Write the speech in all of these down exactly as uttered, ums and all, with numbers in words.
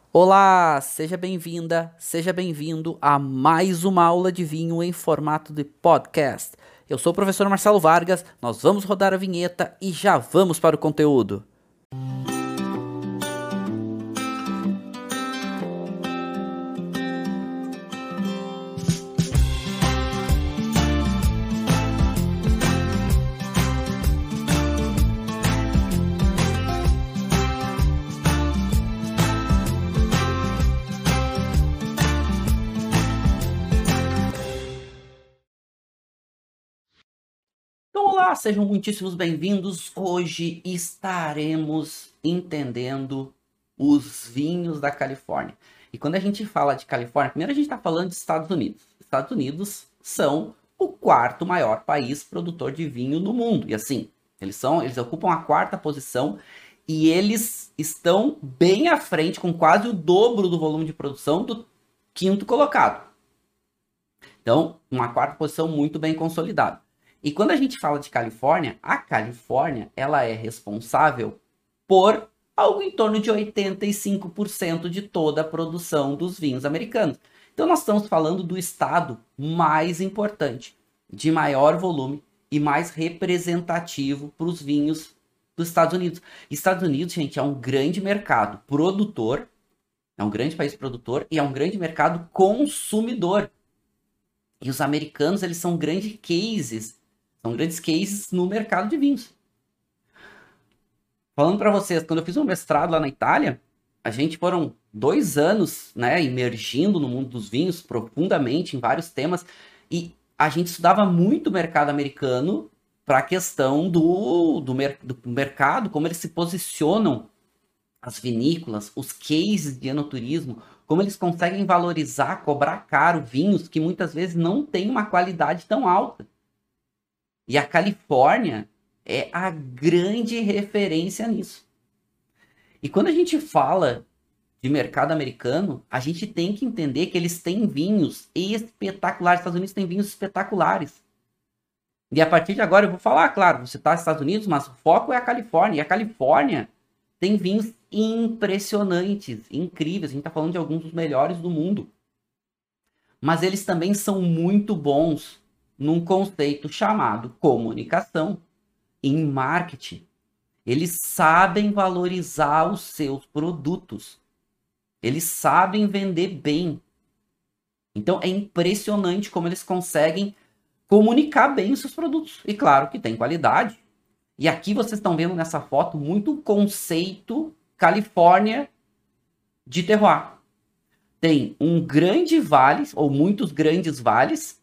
Olá, seja bem-vinda, seja bem-vindo a mais uma aula de vinho em formato de podcast. Eu sou o professor Marcelo Vargas, nós vamos rodar a vinheta e já vamos para o conteúdo. Então, olá, sejam muitíssimos bem-vindos. Hoje estaremos entendendo os vinhos da Califórnia. E quando a gente fala de Califórnia, primeiro a gente está falando de Estados Unidos. Estados Unidos são o quarto maior país produtor de vinho no mundo. E assim, eles são, eles ocupam a quarta posição e eles estão bem à frente, com quase o dobro do volume de produção do quinto colocado. Então, uma quarta posição muito bem consolidada. E quando a gente fala de Califórnia, a Califórnia ela é responsável por algo em torno de oitenta e cinco por cento de toda a produção dos vinhos americanos. Então nós estamos falando do estado mais importante, de maior volume e mais representativo para os vinhos dos Estados Unidos. Estados Unidos, gente, é um grande mercado produtor, é um grande país produtor e é um grande mercado consumidor. E os americanos, eles são grandes cases São grandes cases no mercado de vinhos. Falando para vocês, quando eu fiz um mestrado lá na Itália, a gente foram dois anos, né, imergindo no mundo dos vinhos profundamente em vários temas e a gente estudava muito o mercado americano para a questão do, do, mer do mercado, como eles se posicionam, as vinícolas, os cases de enoturismo, como eles conseguem valorizar, cobrar caro vinhos que muitas vezes não têm uma qualidade tão alta. E a Califórnia é a grande referência nisso. E quando a gente fala de mercado americano, a gente tem que entender que eles têm vinhos espetaculares. Os Estados Unidos têm vinhos espetaculares. E a partir de agora eu vou falar, claro, você está nos Estados Unidos, mas o foco é a Califórnia. E a Califórnia tem vinhos impressionantes, incríveis. A gente está falando de alguns dos melhores do mundo. Mas eles também são muito bons num conceito chamado comunicação, em marketing. Eles sabem valorizar os seus produtos. Eles sabem vender bem. Então é impressionante como eles conseguem comunicar bem os seus produtos. E claro que tem qualidade. E aqui vocês estão vendo nessa foto muito o conceito Califórnia de terroir. Tem um grande vale, ou muitos grandes vales.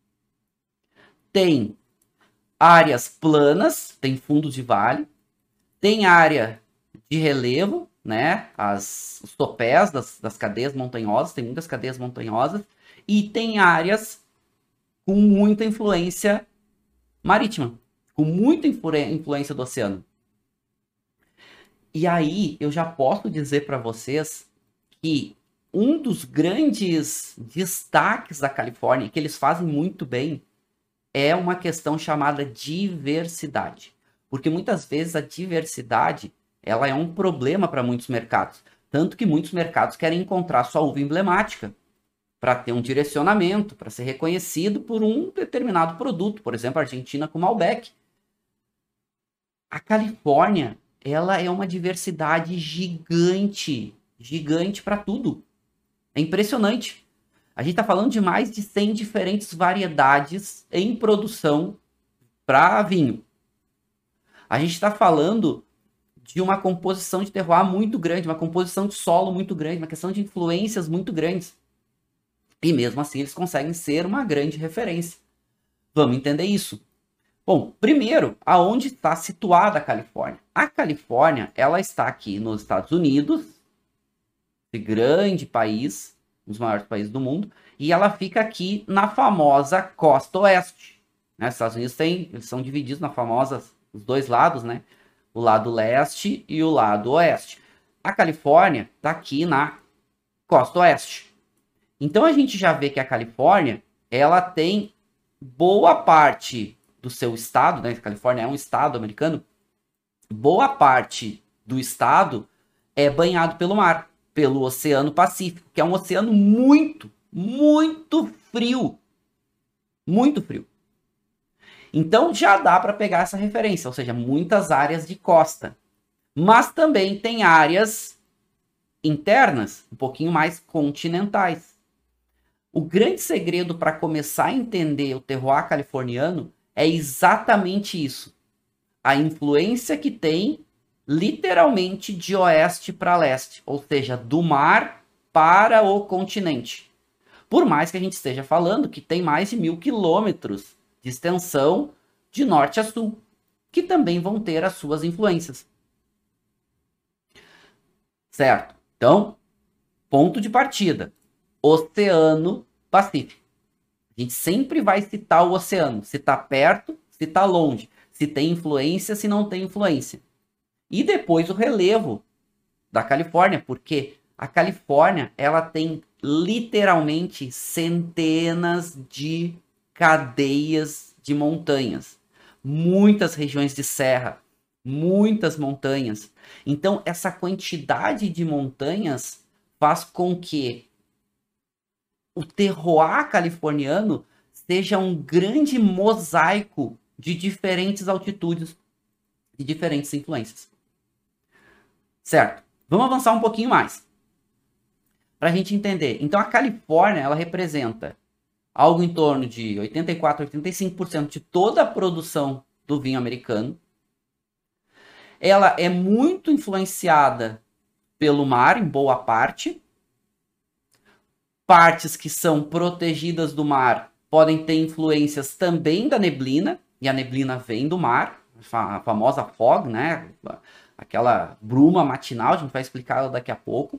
Tem áreas planas, tem fundos de vale, tem área de relevo, né? As, os topés das, das cadeias montanhosas, tem muitas cadeias montanhosas, e tem áreas com muita influência marítima, com muita influ influência do oceano. E aí eu já posso dizer para vocês que um dos grandes destaques da Califórnia, que eles fazem muito bem, é uma questão chamada diversidade. Porque muitas vezes a diversidade ela é um problema para muitos mercados. Tanto que muitos mercados querem encontrar sua uva emblemática para ter um direcionamento, para ser reconhecido por um determinado produto. Por exemplo, a Argentina com Malbec. A Califórnia ela é uma diversidade gigante. Gigante para tudo. É impressionante. A gente está falando de mais de cem diferentes variedades em produção para vinho. A gente está falando de uma composição de terroir muito grande, uma composição de solo muito grande, uma questão de influências muito grandes. E mesmo assim eles conseguem ser uma grande referência. Vamos entender isso. Bom, primeiro, aonde está situada a Califórnia? A Califórnia, ela está aqui nos Estados Unidos, esse grande país, um dos maiores países do mundo, e ela fica aqui na famosa costa oeste. Né? Os Estados Unidos têm, eles são divididos na famosa, os dois lados, né? O lado leste e o lado oeste. A Califórnia está aqui na costa oeste. Então a gente já vê que a Califórnia, ela tem boa parte do seu estado, né? A Califórnia é um estado americano, boa parte do estado é banhado pelo mar. pelo Oceano Pacífico, que é um oceano muito, muito frio. Muito frio. Então já dá para pegar essa referência, ou seja, muitas áreas de costa. Mas também tem áreas internas, um pouquinho mais continentais. O grande segredo para começar a entender o terroir californiano é exatamente isso. A influência que tem, literalmente, de oeste para leste, ou seja, do mar para o continente. Por mais que a gente esteja falando que tem mais de mil quilômetros de extensão de norte a sul, que também vão ter as suas influências. Certo? Então, ponto de partida, Oceano Pacífico. A gente sempre vai citar o oceano, se está perto, se está longe, se tem influência, se não tem influência. E depois o relevo da Califórnia, porque a Califórnia ela tem literalmente centenas de cadeias de montanhas, muitas regiões de serra, muitas montanhas. Então, essa quantidade de montanhas faz com que o terroir californiano seja um grande mosaico de diferentes altitudes, de diferentes influências. Certo? Vamos avançar um pouquinho mais, para a gente entender. Então, a Califórnia, ela representa algo em torno de oitenta e quatro, oitenta e cinco por cento de toda a produção do vinho americano. Ela é muito influenciada pelo mar, em boa parte. Partes que são protegidas do mar podem ter influências também da neblina, e a neblina vem do mar, a famosa fog, né? Aquela bruma matinal, a gente vai explicar daqui a pouco.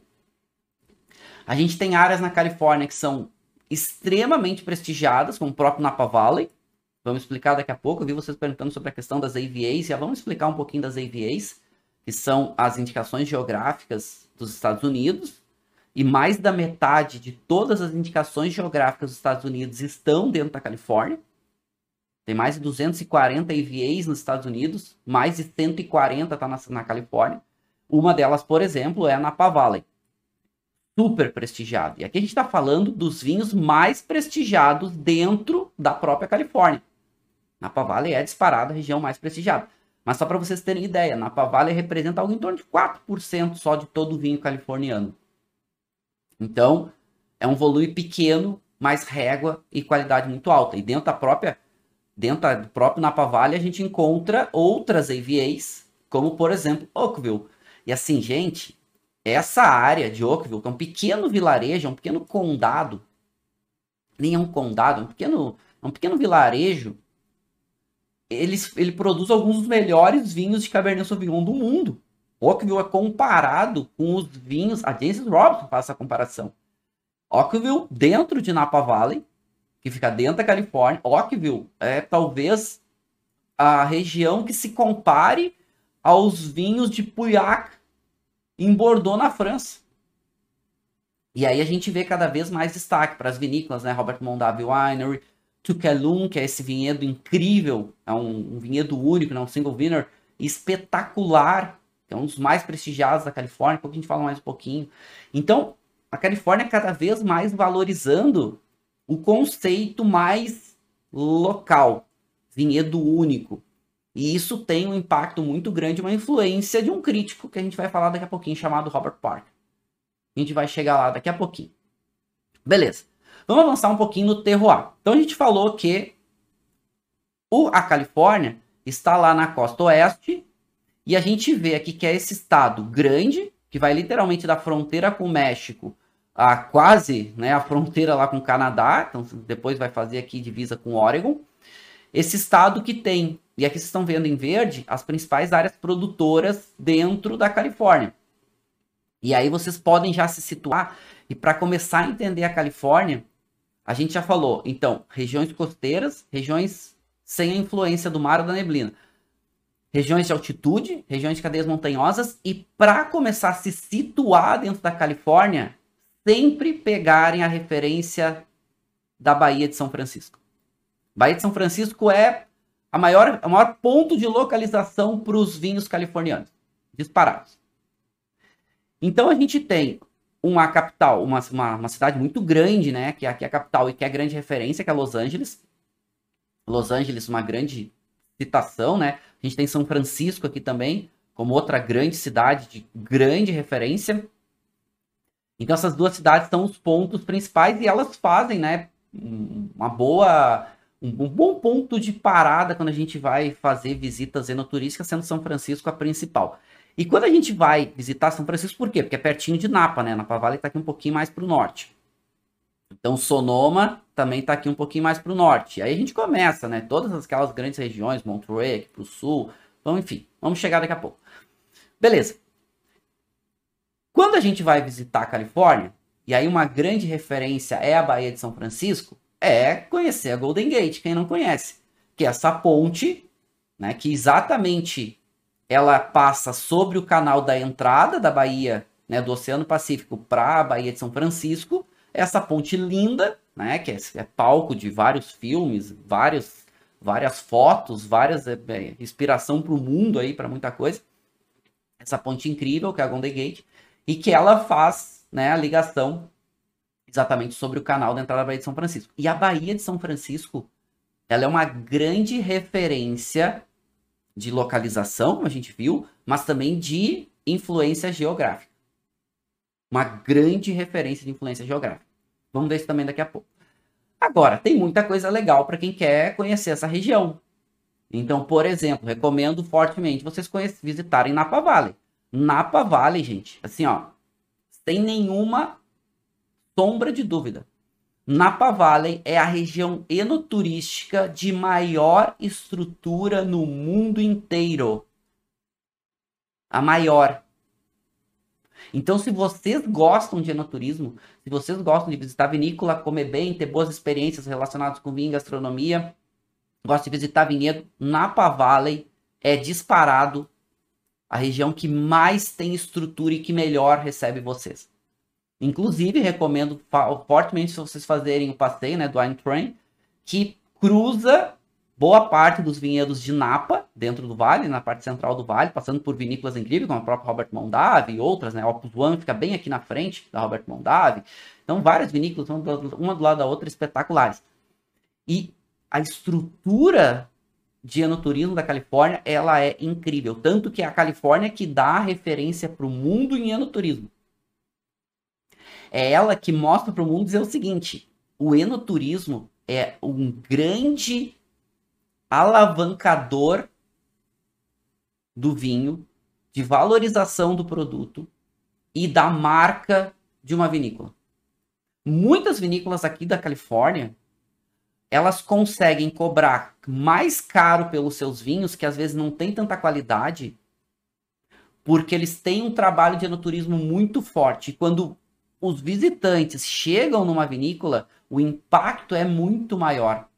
A gente tem áreas na Califórnia que são extremamente prestigiadas, como o próprio Napa Valley. Vamos explicar daqui a pouco. Eu vi vocês perguntando sobre a questão das A V As. Já vamos explicar um pouquinho das A V As, que são as indicações geográficas dos Estados Unidos. E mais da metade de todas as indicações geográficas dos Estados Unidos estão dentro da Califórnia. Tem mais de duzentos e quarenta A V As nos Estados Unidos. Mais de cento e quarenta está na, na Califórnia. Uma delas, por exemplo, é a Napa Valley. Super prestigiado. E aqui a gente está falando dos vinhos mais prestigiados dentro da própria Califórnia. Napa Valley é disparada a região mais prestigiada. Mas só para vocês terem ideia, Napa Valley representa algo em torno de quatro por cento só de todo o vinho californiano. Então, é um volume pequeno, mas régua e qualidade muito alta. E dentro da própria, dentro do próprio Napa Valley, a gente encontra outras A V As, como, por exemplo, Oakville. E assim, gente, essa área de Oakville, que é um pequeno vilarejo, é um pequeno condado, nem é um condado, é um pequeno, é um pequeno vilarejo, ele, ele produz alguns dos melhores vinhos de Cabernet Sauvignon do mundo. Oakville é comparado com os vinhos, a Jancis Robinson faz essa comparação. Oakville, dentro de Napa Valley, que fica dentro da Califórnia, Oakville é talvez a região que se compare aos vinhos de Pauillac em Bordeaux, na França. E aí a gente vê cada vez mais destaque para as vinícolas, né? Robert Mondavi Winery, Tucalum, que é esse vinhedo incrível, é um, um vinhedo único, né? Um single vineyard espetacular, que é um dos mais prestigiados da Califórnia, que a gente fala mais um pouquinho. Então, a Califórnia cada vez mais valorizando o conceito mais local, vinhedo único. E isso tem um impacto muito grande, uma influência de um crítico que a gente vai falar daqui a pouquinho, chamado Robert Parker. A gente vai chegar lá daqui a pouquinho. Beleza. Vamos avançar um pouquinho no terroir. Então a gente falou que o, a Califórnia está lá na costa oeste, e a gente vê aqui que é esse estado grande, que vai literalmente da fronteira com o México a quase, né, a fronteira lá com o Canadá, então depois vai fazer aqui divisa com o Oregon. Esse estado que tem, e aqui vocês estão vendo em verde, as principais áreas produtoras dentro da Califórnia. E aí vocês podem já se situar, e para começar a entender a Califórnia, a gente já falou, então, regiões costeiras, regiões sem a influência do mar ou da neblina. Regiões de altitude, regiões de cadeias montanhosas, e para começar a se situar dentro da Califórnia, sempre pegarem a referência da Baía de São Francisco. Baía de São Francisco é a maior, o maior ponto de localização para os vinhos californianos, disparados. Então a gente tem uma capital, uma, uma, uma cidade muito grande, né? Que aqui é a capital e que é a grande referência, que é Los Angeles. Los Angeles, uma grande citação, né? A gente tem São Francisco aqui também, como outra grande cidade de grande referência. Então essas duas cidades são os pontos principais e elas fazem, né, uma boa, um, um bom ponto de parada quando a gente vai fazer visitas enoturísticas, sendo São Francisco a principal. E quando a gente vai visitar São Francisco, por quê? Porque é pertinho de Napa, né? Napa Valley está aqui um pouquinho mais para o norte. Então Sonoma também está aqui um pouquinho mais para o norte. Aí a gente começa, né? Todas aquelas grandes regiões, Monterey aqui para o sul. Então, enfim, vamos chegar daqui a pouco. Beleza. Quando a gente vai visitar a Califórnia, e aí uma grande referência é a Baía de São Francisco, é conhecer a Golden Gate, quem não conhece. Que é essa ponte, né? Que exatamente ela passa sobre o canal da entrada da Baía, né, do Oceano Pacífico para a Baía de São Francisco. Essa ponte linda, né, que é, é palco de vários filmes, vários, várias fotos, várias é, é, inspiração para o mundo aí, para muita coisa. Essa ponte incrível, que é a Golden Gate, e que ela faz, né, a ligação exatamente sobre o canal da entrada da Baía de São Francisco. E a Baía de São Francisco, ela é uma grande referência de localização, como a gente viu, mas também de influência geográfica. Uma grande referência de influência geográfica. Vamos ver isso também daqui a pouco. Agora, tem muita coisa legal para quem quer conhecer essa região. Então, por exemplo, recomendo fortemente vocês visitarem Napa Valley. Napa Valley, gente, assim, ó, sem nenhuma sombra de dúvida. Napa Valley é a região enoturística de maior estrutura no mundo inteiro. A maior. Então, se vocês gostam de enoturismo, se vocês gostam de visitar vinícola, comer bem, ter boas experiências relacionadas com vinho e gastronomia, gostam de visitar vinhedo, Napa Valley é disparado a região que mais tem estrutura e que melhor recebe vocês. Inclusive, recomendo fortemente se vocês fazerem o passeio, né, do Wine Train, que cruza boa parte dos vinhedos de Napa, dentro do vale, na parte central do vale, passando por vinícolas incríveis, como a própria Robert Mondavi e outras, né? Opus One fica bem aqui na frente da Robert Mondavi. Então, várias vinícolas, uma do lado da outra, espetaculares. E a estrutura de enoturismo da Califórnia, ela é incrível. Tanto que é a Califórnia que dá a referência para o mundo em enoturismo. É ela que mostra para o mundo dizer o seguinte: o enoturismo é um grande alavancador do vinho, de valorização do produto e da marca de uma vinícola. Muitas vinícolas aqui da Califórnia, elas conseguem cobrar mais caro pelos seus vinhos, que às vezes não tem tanta qualidade, porque eles têm um trabalho de enoturismo muito forte. E quando os visitantes chegam numa vinícola, o impacto é muito maior.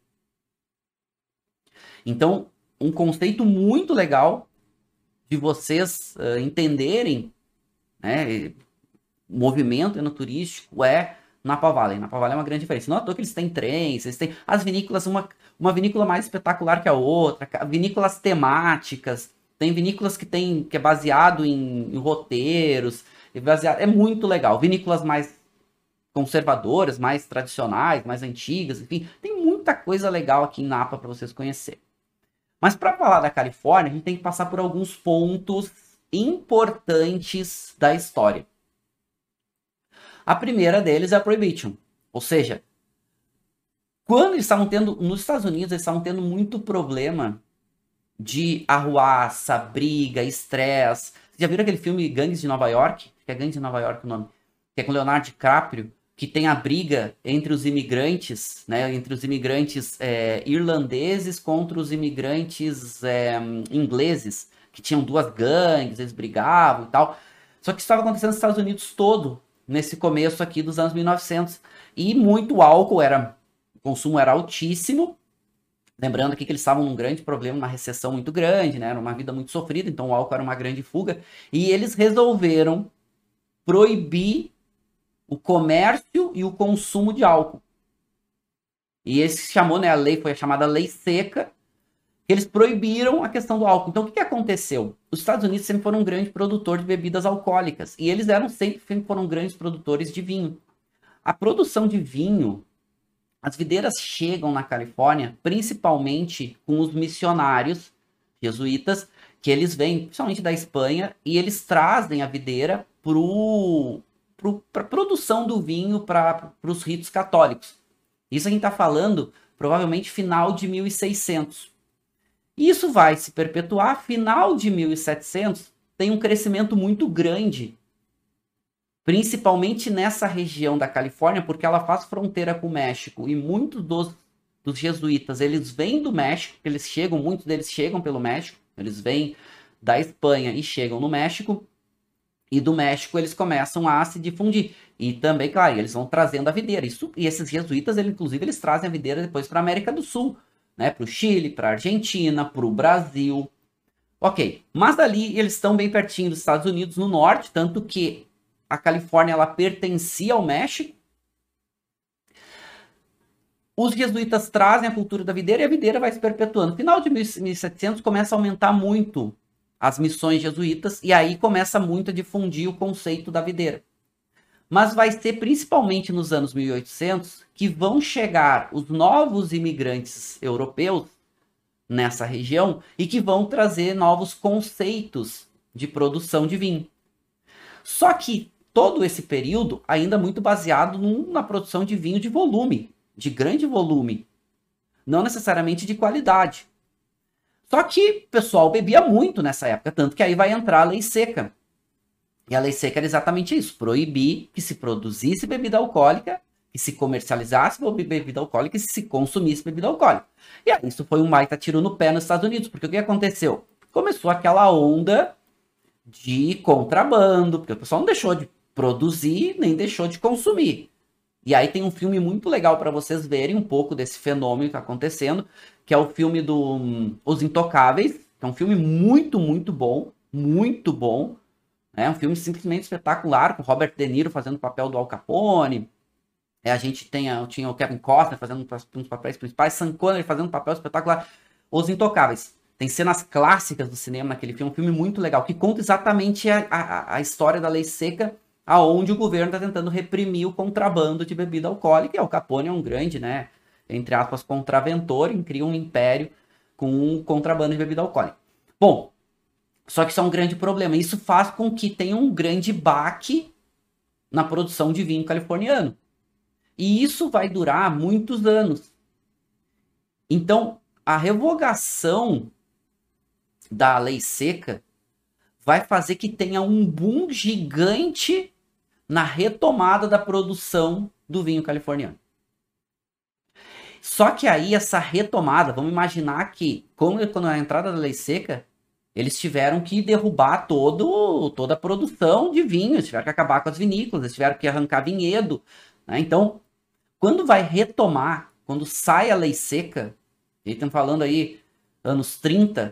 Então, um conceito muito legal de vocês uh, entenderem, né, o movimento enoturístico é Napa Valley. Napa Valley é uma grande diferença. Não é à toa que eles têm trens, eles têm as vinícolas, uma, uma vinícola mais espetacular que a outra, vinícolas temáticas, tem vinícolas que, tem, que é baseado em, em roteiros, é, baseado, é muito legal. Vinícolas mais conservadoras, mais tradicionais, mais antigas, enfim, tem muita coisa legal aqui em Napa para vocês conhecerem. Mas para falar da Califórnia, a gente tem que passar por alguns pontos importantes da história. A primeira deles é a Prohibition. Ou seja, quando eles estavam tendo, nos Estados Unidos, eles estavam tendo muito problema de arruaça, briga, estresse. Vocês já viram aquele filme Gangues de Nova York? Que é Gangues de Nova York o nome. Que é com Leonardo DiCaprio, que tem a briga entre os imigrantes, né, entre os imigrantes é, irlandeses contra os imigrantes é, ingleses, que tinham duas gangues, eles brigavam e tal. Só que isso estava acontecendo nos Estados Unidos todo, nesse começo aqui dos anos mil e novecentos. E muito álcool, era, o consumo era altíssimo. Lembrando aqui que eles estavam num grande problema, uma recessão muito grande, né, era uma vida muito sofrida, então o álcool era uma grande fuga. E eles resolveram proibir o comércio e o consumo de álcool. E esse chamou, né, a lei foi a chamada Lei Seca, que eles proibiram a questão do álcool. Então, o que, que aconteceu? Os Estados Unidos sempre foram um grande produtor de bebidas alcoólicas, e eles eram sempre, sempre foram grandes produtores de vinho. A produção de vinho, as videiras chegam na Califórnia, principalmente com os missionários jesuítas, que eles vêm, principalmente da Espanha, e eles trazem a videira para a produção do vinho para os ritos católicos. Isso a gente está falando, provavelmente, final de mil e seiscentos. Isso vai se perpetuar. Final de mil e setecentos, tem um crescimento muito grande, principalmente nessa região da Califórnia, porque ela faz fronteira com o México, e muitos dos, dos jesuítas, eles vêm do México, eles chegam, muitos deles chegam pelo México, eles vêm da Espanha e chegam no México, e do México eles começam a se difundir. E também, claro, eles vão trazendo a videira. Isso, e esses jesuítas, eles, inclusive, eles trazem a videira depois para a América do Sul, né? Para o Chile, para a Argentina, para o Brasil. Ok, mas dali eles estão bem pertinho dos Estados Unidos, no norte, tanto que a Califórnia ela pertencia ao México. Os jesuítas trazem a cultura da videira e a videira vai se perpetuando. No final de mil e setecentos começa a aumentar muito as missões jesuítas, e aí começa muito a difundir o conceito da videira. Mas vai ser principalmente nos anos mil e oitocentos que vão chegar os novos imigrantes europeus nessa região e que vão trazer novos conceitos de produção de vinho. Só que todo esse período ainda muito baseado num, na produção de vinho de volume, de grande volume, não necessariamente de qualidade. Só que o pessoal bebia muito nessa época, tanto que aí vai entrar a lei seca. E a lei seca era exatamente isso, proibir que se produzisse bebida alcoólica, que se comercializasse bebida alcoólica e se consumisse bebida alcoólica. E aí isso foi um baita tiro no pé nos Estados Unidos, porque o que aconteceu? Começou aquela onda de contrabando, porque o pessoal não deixou de produzir, nem deixou de consumir. E aí tem um filme muito legal para vocês verem um pouco desse fenômeno que está acontecendo, que é o filme do um, Os Intocáveis, que é um filme muito, muito bom, muito bom. É um filme simplesmente espetacular, com Robert De Niro fazendo o papel do Al Capone. É, a gente tem, tinha o Kevin Costner fazendo um dos papéis principais, Sean Connery fazendo um papel espetacular. Os Intocáveis. Tem cenas clássicas do cinema naquele filme, um filme muito legal, que conta exatamente a, a, a história da lei seca, aonde o governo está tentando reprimir o contrabando de bebida alcoólica, e Al Capone é um grande, né, entre aspas, contraventor, e cria um império com um contrabando de bebida alcoólica. Bom, só que isso é um grande problema. Isso faz com que tenha um grande baque na produção de vinho californiano. E isso vai durar muitos anos. Então, a revogação da lei seca vai fazer que tenha um boom gigante na retomada da produção do vinho californiano. Só que aí essa retomada, vamos imaginar que quando a entrada da lei seca, eles tiveram que derrubar todo, toda a produção de vinho, eles tiveram que acabar com as vinícolas, eles tiveram que arrancar vinhedo, né? Então, quando vai retomar, quando sai a lei seca, e estamos falando aí anos trinta,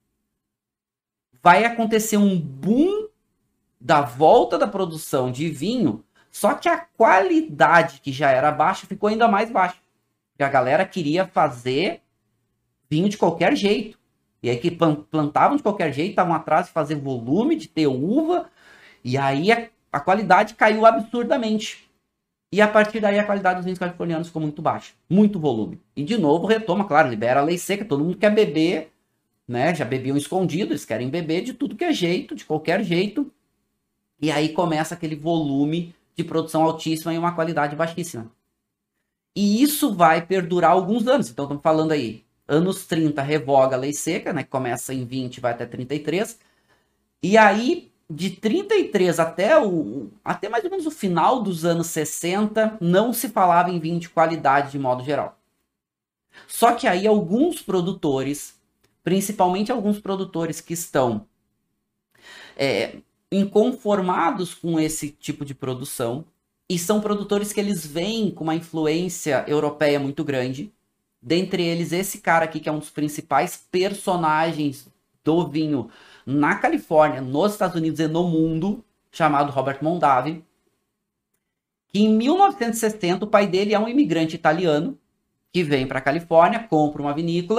vai acontecer um boom da volta da produção de vinho, só que a qualidade que já era baixa ficou ainda mais baixa. Porque a galera queria fazer vinho de qualquer jeito. E aí que plantavam de qualquer jeito, estavam atrás de fazer volume, de ter uva, e aí a, a qualidade caiu absurdamente. E a partir daí a qualidade dos vinhos californianos ficou muito baixa, muito volume. E de novo retoma, claro, libera a lei seca, todo mundo quer beber, né? Já bebiam escondido, eles querem beber de tudo que é jeito, de qualquer jeito. E aí começa aquele volume de produção altíssima e uma qualidade baixíssima. E isso vai perdurar alguns anos. Então estamos falando aí, anos trinta, revoga a lei seca, né? Que começa em vinte e vai até trinta e três. E aí, de trinta e três até, o, até mais ou menos o final dos anos sessenta, não se falava em vinho de qualidade de modo geral. Só que aí alguns produtores, principalmente alguns produtores que estão é, inconformados com esse tipo de produção, e são produtores que eles vêm com uma influência europeia muito grande. Dentre eles, esse cara aqui, que é um dos principais personagens do vinho na Califórnia, nos Estados Unidos e no mundo, chamado Robert Mondavi, que em mil novecentos e sessenta o pai dele é um imigrante italiano, que vem para a Califórnia, compra uma vinícola,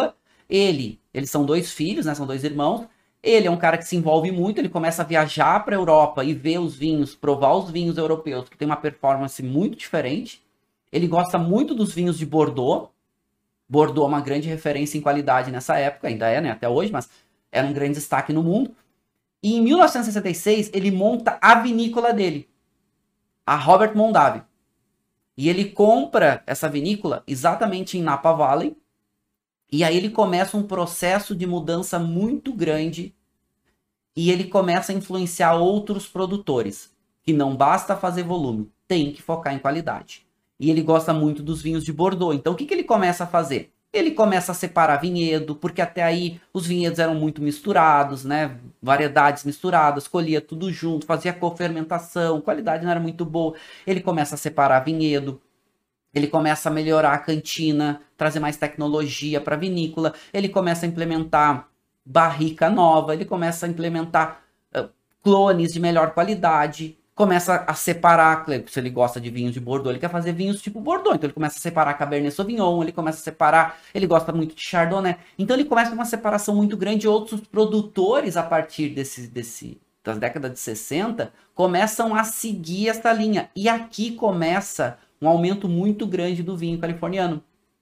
Ele, eles são dois filhos, né? São dois irmãos. Ele é um cara que se envolve muito, ele começa a viajar para a Europa e ver os vinhos, provar os vinhos europeus, que tem uma performance muito diferente. Ele gosta muito dos vinhos de Bordeaux. Bordeaux é uma grande referência em qualidade nessa época, ainda é, né, até hoje, mas era um grande destaque no mundo. E em mil novecentos e sessenta e seis, ele monta a vinícola dele, a Robert Mondavi. E ele compra essa vinícola exatamente em Napa Valley. E aí ele começa um processo de mudança muito grande e ele começa a influenciar outros produtores, que não basta fazer volume, tem que focar em qualidade. E ele gosta muito dos vinhos de Bordeaux. Então o que, que ele começa a fazer? Ele começa a separar vinhedo, porque até aí os vinhedos eram muito misturados, né? Variedades misturadas, colhia tudo junto, fazia cofermentação, qualidade não era muito boa. Ele começa a separar vinhedo, ele começa a melhorar a cantina, trazer mais tecnologia para a vinícola, ele começa a implementar barrica nova, ele começa a implementar uh, clones de melhor qualidade, começa a separar, se ele gosta de vinhos de Bordeaux, ele quer fazer vinhos tipo Bordeaux, então ele começa a separar Cabernet Sauvignon, ele começa a separar, ele gosta muito de Chardonnay, então ele começa uma separação muito grande, outros produtores a partir desse, desse, das décadas de sessenta começam a seguir essa linha, e aqui começa um aumento muito grande do vinho californiano.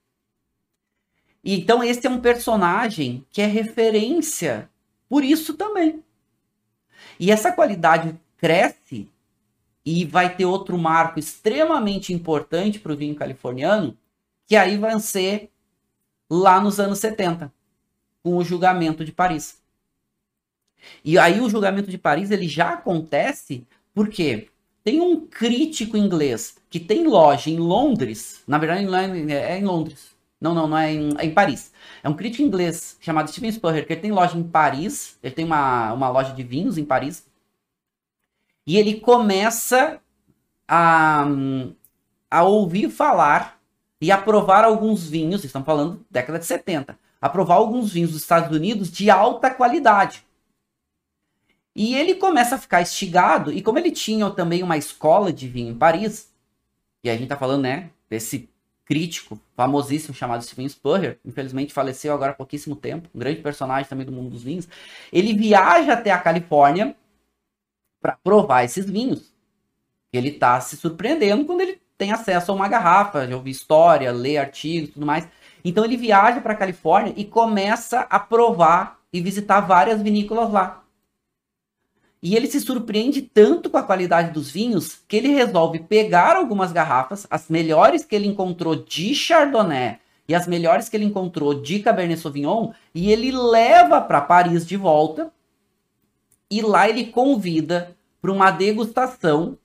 E então esse é um personagem que é referência por isso também. E essa qualidade cresce e vai ter outro marco extremamente importante para o vinho californiano, que aí vai ser lá nos anos setenta, com o julgamento de Paris. E aí o julgamento de Paris ele já acontece porque tem um crítico inglês que tem loja em Londres, na verdade é em Londres, não, não, não é em, é em Paris. É um crítico inglês chamado Steven Spurrier, que ele tem loja em Paris, ele tem uma, uma loja de vinhos em Paris, e ele começa a, a ouvir falar e a provar alguns vinhos, estamos falando década de setenta, a provar alguns vinhos dos Estados Unidos de alta qualidade. E ele começa a ficar instigado, e como ele tinha também uma escola de vinho em Paris, e a gente tá falando, né, desse crítico famosíssimo chamado Steven Spurrier, infelizmente faleceu agora há pouquíssimo tempo, um grande personagem também do mundo dos vinhos, ele viaja até a Califórnia para provar esses vinhos. Ele tá se surpreendendo quando ele tem acesso a uma garrafa, já ouvi história, lê artigos e tudo mais. Então ele viaja para a Califórnia e começa a provar e visitar várias vinícolas lá. E ele se surpreende tanto com a qualidade dos vinhos que ele resolve pegar algumas garrafas, as melhores que ele encontrou de Chardonnay e as melhores que ele encontrou de Cabernet Sauvignon, e ele leva para Paris de volta. E lá ele convida para uma degustação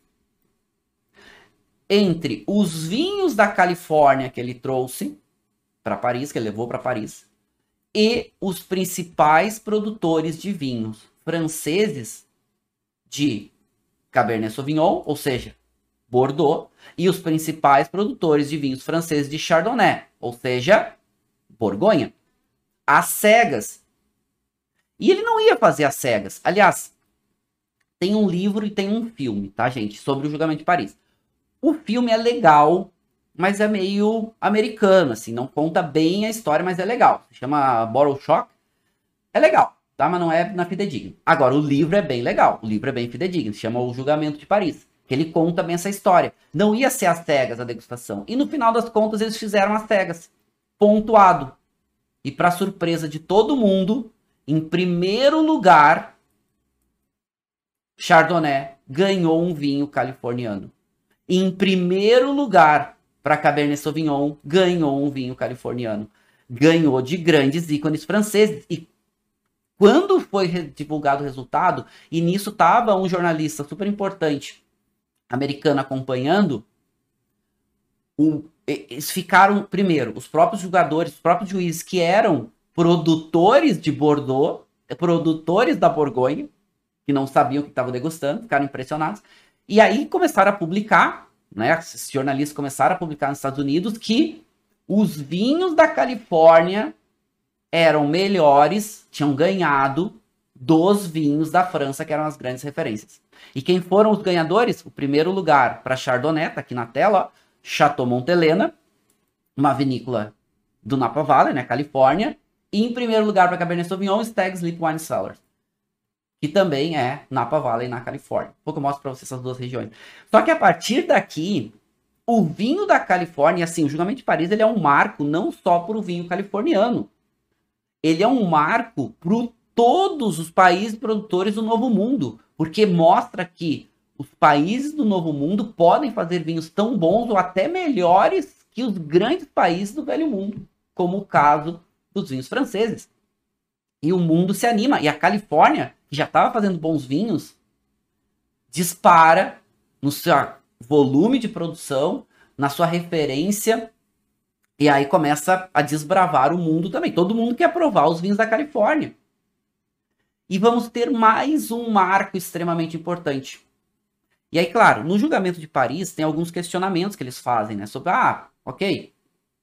entre os vinhos da Califórnia que ele trouxe para Paris, que ele levou para Paris, e os principais produtores de vinhos franceses de Cabernet Sauvignon, ou seja, Bordeaux, e os principais produtores de vinhos franceses de Chardonnay, ou seja, Borgonha, às cegas. E ele não ia fazer às cegas. Aliás, tem um livro e tem um filme, tá, gente, sobre o julgamento de Paris. O filme é legal, mas é meio americano, assim, não conta bem a história, mas é legal. Se chama Bottle Shock. É legal, tá? Mas não é na fidedigna. Agora, o livro é bem legal. O livro é bem fidedigno. Se chama O Julgamento de Paris. Que ele conta bem essa história. Não ia ser às cegas a degustação. E no final das contas, eles fizeram às cegas. Pontuado. E para surpresa de todo mundo, em primeiro lugar, Chardonnay ganhou um vinho californiano. E em primeiro lugar, para Cabernet Sauvignon, ganhou um vinho californiano. Ganhou de grandes ícones franceses. E quando foi divulgado o resultado, e nisso estava um jornalista super importante americano acompanhando, o, eles ficaram, primeiro, os próprios jogadores, os próprios juízes que eram produtores de Bordeaux, produtores da Borgonha, que não sabiam o que estavam degustando, ficaram impressionados. E aí começaram a publicar, né, esses jornalistas começaram a publicar nos Estados Unidos que os vinhos da Califórnia eram melhores, tinham ganhado dos vinhos da França, que eram as grandes referências. E quem foram os ganhadores? O primeiro lugar para Chardonnay, tá aqui na tela, ó, Chateau Montelena, uma vinícola do Napa Valley, né, Califórnia, E em primeiro lugar para Cabernet Sauvignon, Stag's Leap Wine Cellars, que também é Napa Valley, na Califórnia. Um pouco eu mostro para vocês essas duas regiões. Só que a partir daqui, o vinho da Califórnia, assim, o Julgamento de Paris, ele é um marco não só para o vinho californiano. Ele é um marco para todos os países produtores do Novo Mundo, porque mostra que os países do Novo Mundo podem fazer vinhos tão bons ou até melhores que os grandes países do Velho Mundo, como o caso dos vinhos franceses. E o mundo se anima. E a Califórnia, que já estava fazendo bons vinhos, dispara no seu volume de produção, na sua referência, e aí começa a desbravar o mundo também. Todo mundo quer provar os vinhos da Califórnia. E vamos ter mais um marco extremamente importante. E aí, claro, no Julgamento de Paris tem alguns questionamentos que eles fazem, né? Sobre, ah, ok,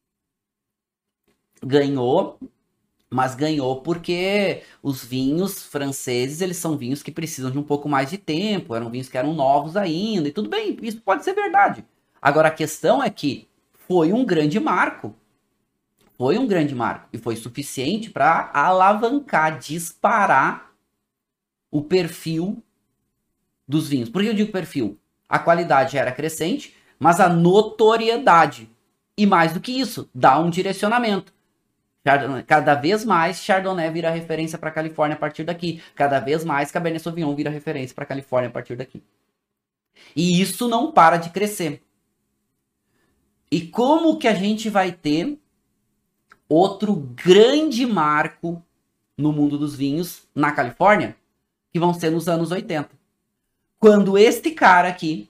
ganhou, mas ganhou porque os vinhos franceses, eles são vinhos que precisam de um pouco mais de tempo, eram vinhos que eram novos ainda, e tudo bem, isso pode ser verdade. Agora, a questão é que foi um grande marco, foi um grande marco, e foi suficiente para alavancar, disparar o perfil dos vinhos. Por que eu digo perfil? A qualidade era crescente, mas a notoriedade, e mais do que isso, dá um direcionamento. Cada vez mais Chardonnay vira referência para a Califórnia a partir daqui. Cada vez mais Cabernet Sauvignon vira referência para a Califórnia a partir daqui. E isso não para de crescer. E como que a gente vai ter outro grande marco no mundo dos vinhos na Califórnia? Que vão ser nos anos oitenta. Quando este cara aqui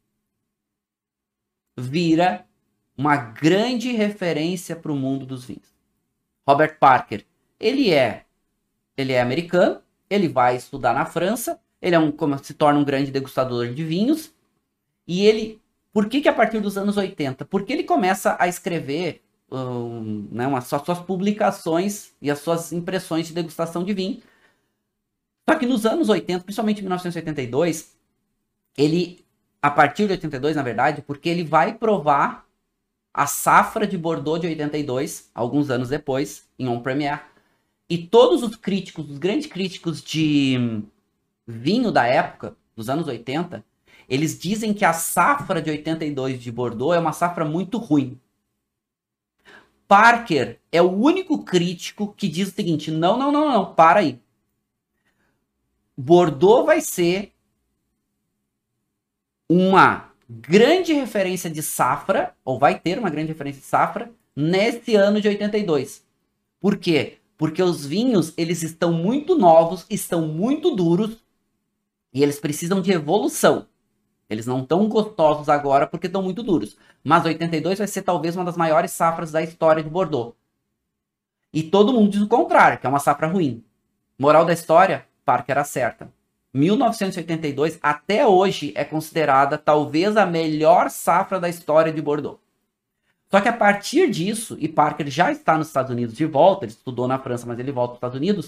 vira uma grande referência para o mundo dos vinhos. Robert Parker, ele é, ele é americano, ele vai estudar na França, ele é um, como se torna um grande degustador de vinhos, e ele, por que que a partir dos anos oitenta? Porque ele começa a escrever um, né, uma, suas, suas publicações e as suas impressões de degustação de vinho. Só que nos anos oitenta, principalmente em mil novecentos e oitenta e dois, ele, a partir de oitenta e dois, na verdade, porque ele vai provar a safra de Bordeaux de oitenta e dois, alguns anos depois, em On Première. E todos os críticos, os grandes críticos de vinho da época, dos anos oitenta, eles dizem que a safra de oitenta e dois de Bordeaux é uma safra muito ruim. Parker é o único crítico que diz o seguinte, não, não, não, não, para aí. Bordeaux vai ser uma grande referência de safra, ou vai ter uma grande referência de safra, nesse ano de oitenta e dois. Por quê? Porque os vinhos, eles estão muito novos, estão muito duros, e eles precisam de evolução. Eles não estão gostosos agora porque estão muito duros. Mas oitenta e dois vai ser talvez uma das maiores safras da história de Bordeaux. E todo mundo diz o contrário, que é uma safra ruim. Moral da história, Parker acerta. mil novecentos e oitenta e dois, até hoje, é considerada talvez a melhor safra da história de Bordeaux. Só que a partir disso, e Parker já está nos Estados Unidos de volta, ele estudou na França, mas ele volta aos Estados Unidos,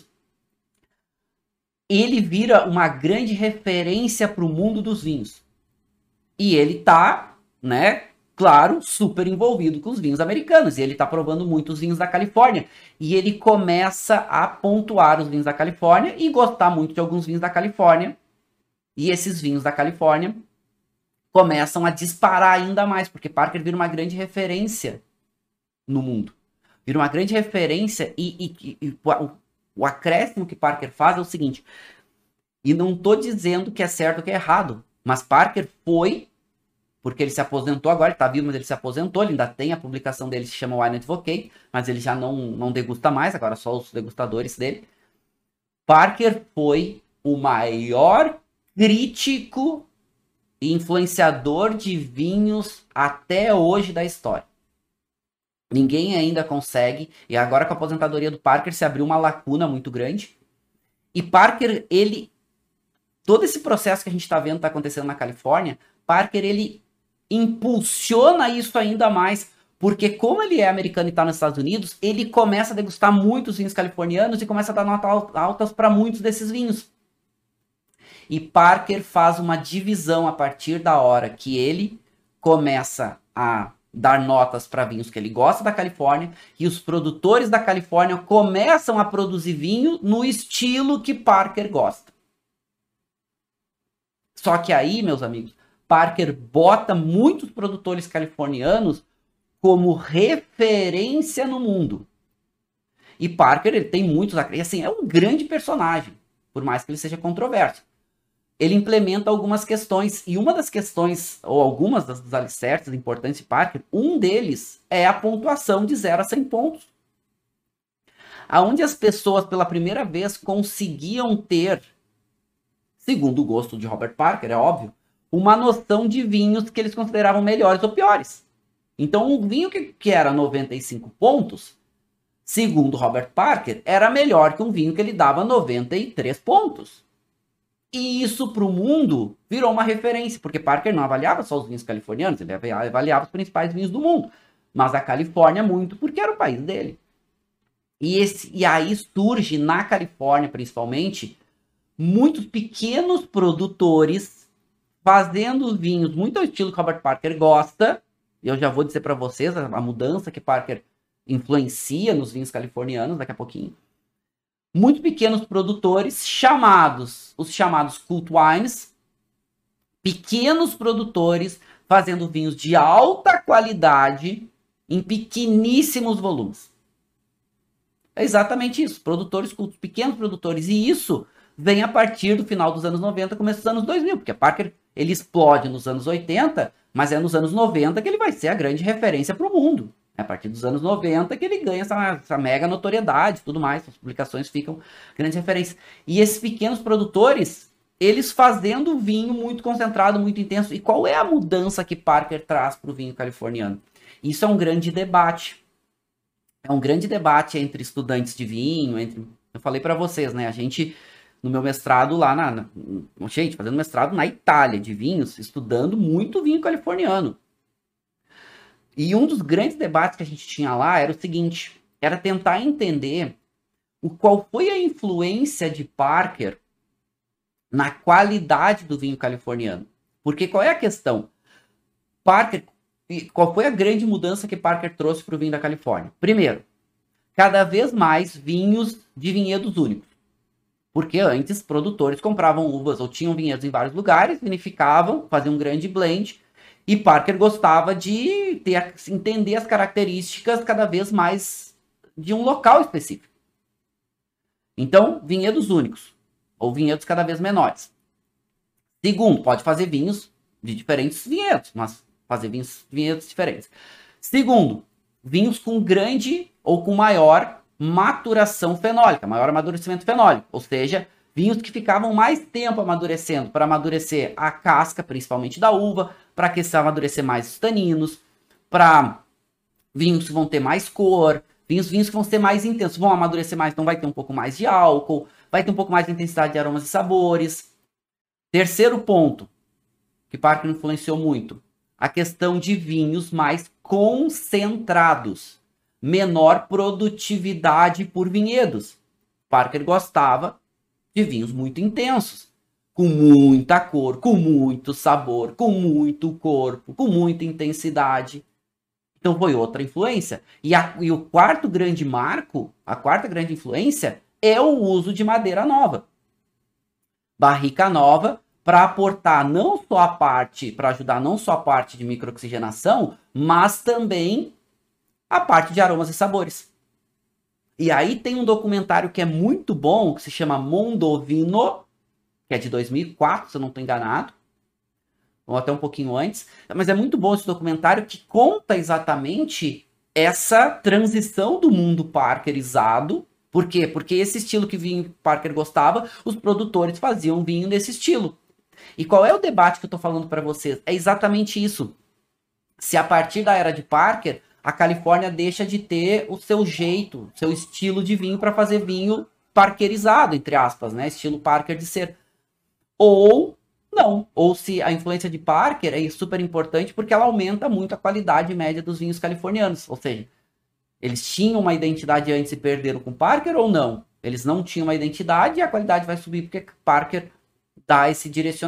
ele vira uma grande referência para o mundo dos vinhos. E ele tá, né, claro, super envolvido com os vinhos americanos. E ele tá provando muitos vinhos da Califórnia. E ele começa a pontuar os vinhos da Califórnia e gostar muito de alguns vinhos da Califórnia. E esses vinhos da Califórnia começam a disparar ainda mais, porque Parker vira uma grande referência no mundo. Vira uma grande referência e, e, e o, o acréscimo que Parker faz é o seguinte, e não tô dizendo que é certo ou que é errado, mas Parker foi, porque ele se aposentou agora, ele tá vivo, mas ele se aposentou, ele ainda tem a publicação dele que se chama Wine Advocate, mas ele já não, não degusta mais, agora só os degustadores dele. Parker foi o maior crítico e influenciador de vinhos até hoje da história. Ninguém ainda consegue, e agora com a aposentadoria do Parker se abriu uma lacuna muito grande, e Parker, ele... Todo esse processo que a gente está vendo está acontecendo na Califórnia, Parker, ele impulsiona isso ainda mais, porque como ele é americano e está nos Estados Unidos, ele começa a degustar muitos vinhos californianos e começa a dar notas altas para muitos desses vinhos. E Parker faz uma divisão a partir da hora que ele começa a dar notas para vinhos que ele gosta da Califórnia, e os produtores da Califórnia começam a produzir vinho no estilo que Parker gosta. Só que aí, meus amigos, Parker bota muitos produtores californianos como referência no mundo. E Parker, ele tem muitos... E assim, é um grande personagem, por mais que ele seja controverso. Ele implementa algumas questões, e uma das questões, ou algumas das, dos alicerces importantes de Parker, um deles é a pontuação de zero a cem pontos. Aonde as pessoas, pela primeira vez, conseguiam ter, segundo o gosto de Robert Parker, é óbvio, uma noção de vinhos que eles consideravam melhores ou piores. Então, um vinho que, que era noventa e cinco pontos, segundo Robert Parker, era melhor que um vinho que ele dava noventa e três pontos. E isso para o mundo virou uma referência, porque Parker não avaliava só os vinhos californianos, ele avaliava os principais vinhos do mundo. Mas a Califórnia muito, porque era o país dele. E, esse, e aí surge, na Califórnia principalmente, muitos pequenos produtores fazendo vinhos muito ao estilo que Robert Parker gosta. E eu já vou dizer para vocês a, a mudança que Parker influencia nos vinhos californianos daqui a pouquinho. Muito pequenos produtores chamados, os chamados cult wines, pequenos produtores fazendo vinhos de alta qualidade em pequeníssimos volumes. É exatamente isso, produtores cultos, pequenos produtores, e isso vem a partir do final dos anos noventa, começo dos anos dois mil, porque Parker, ele explode nos anos oitenta, mas é nos anos noventa que ele vai ser a grande referência para o mundo. É a partir dos anos noventa que ele ganha essa, essa mega notoriedade e tudo mais. As publicações ficam grande referência. E esses pequenos produtores, eles fazendo vinho muito concentrado, muito intenso. E qual é a mudança que Parker traz para o vinho californiano? Isso é um grande debate. É um grande debate entre estudantes de vinho, entre... Eu falei para vocês, né? A gente, no meu mestrado lá na... na... Gente, fazendo mestrado na Itália de vinhos, estudando muito vinho californiano. E um dos grandes debates que a gente tinha lá era o seguinte, era tentar entender o qual foi a influência de Parker na qualidade do vinho californiano. Porque qual é a questão? Parker, qual foi a grande mudança que Parker trouxe para o vinho da Califórnia? Primeiro, cada vez mais vinhos de vinhedos únicos. Porque antes produtores compravam uvas ou tinham vinhedos em vários lugares, vinificavam, faziam um grande blend. E Parker gostava de ter, entender as características cada vez mais de um local específico. Então, vinhedos únicos, ou vinhedos cada vez menores. Segundo, pode fazer vinhos de diferentes vinhedos, mas fazer vinhos, vinhedos diferentes. Segundo, vinhos com grande ou com maior maturação fenólica, maior amadurecimento fenólico, ou seja, vinhos que ficavam mais tempo amadurecendo, para amadurecer a casca, principalmente da uva, para que se amadurecer mais os taninos, para vinhos que vão ter mais cor, vinhos, vinhos que vão ser mais intensos, vão amadurecer mais, então vai ter um pouco mais de álcool, vai ter um pouco mais de intensidade de aromas e sabores. Terceiro ponto, que Parker influenciou muito, a questão de vinhos mais concentrados, menor produtividade por vinhedos. Parker gostava de vinhos muito intensos, com muita cor, com muito sabor, com muito corpo, com muita intensidade. Então foi outra influência. E, a, e o quarto grande marco, a quarta grande influência, é o uso de madeira nova. Barrica nova, para aportar não só a parte, para ajudar não só a parte de microoxigenação, mas também a parte de aromas e sabores. E aí tem um documentário que é muito bom, que se chama Mondovino, que é de dois mil e quatro, se eu não estou enganado, ou até um pouquinho antes, mas é muito bom esse documentário que conta exatamente essa transição do mundo parkerizado. Por quê? Porque esse estilo que vinho Parker gostava, os produtores faziam vinho nesse estilo. E qual é o debate que eu estou falando para vocês? É exatamente isso. Se a partir da era de Parker, a Califórnia deixa de ter o seu jeito, seu estilo de vinho para fazer vinho parkerizado, entre aspas, né? Estilo Parker de ser. Ou não. Ou se a influência de Parker é super importante porque ela aumenta muito a qualidade média dos vinhos californianos. Ou seja, eles tinham uma identidade antes e perderam com Parker ou não? Eles não tinham uma identidade e a qualidade vai subir porque Parker dá esse direcionamento.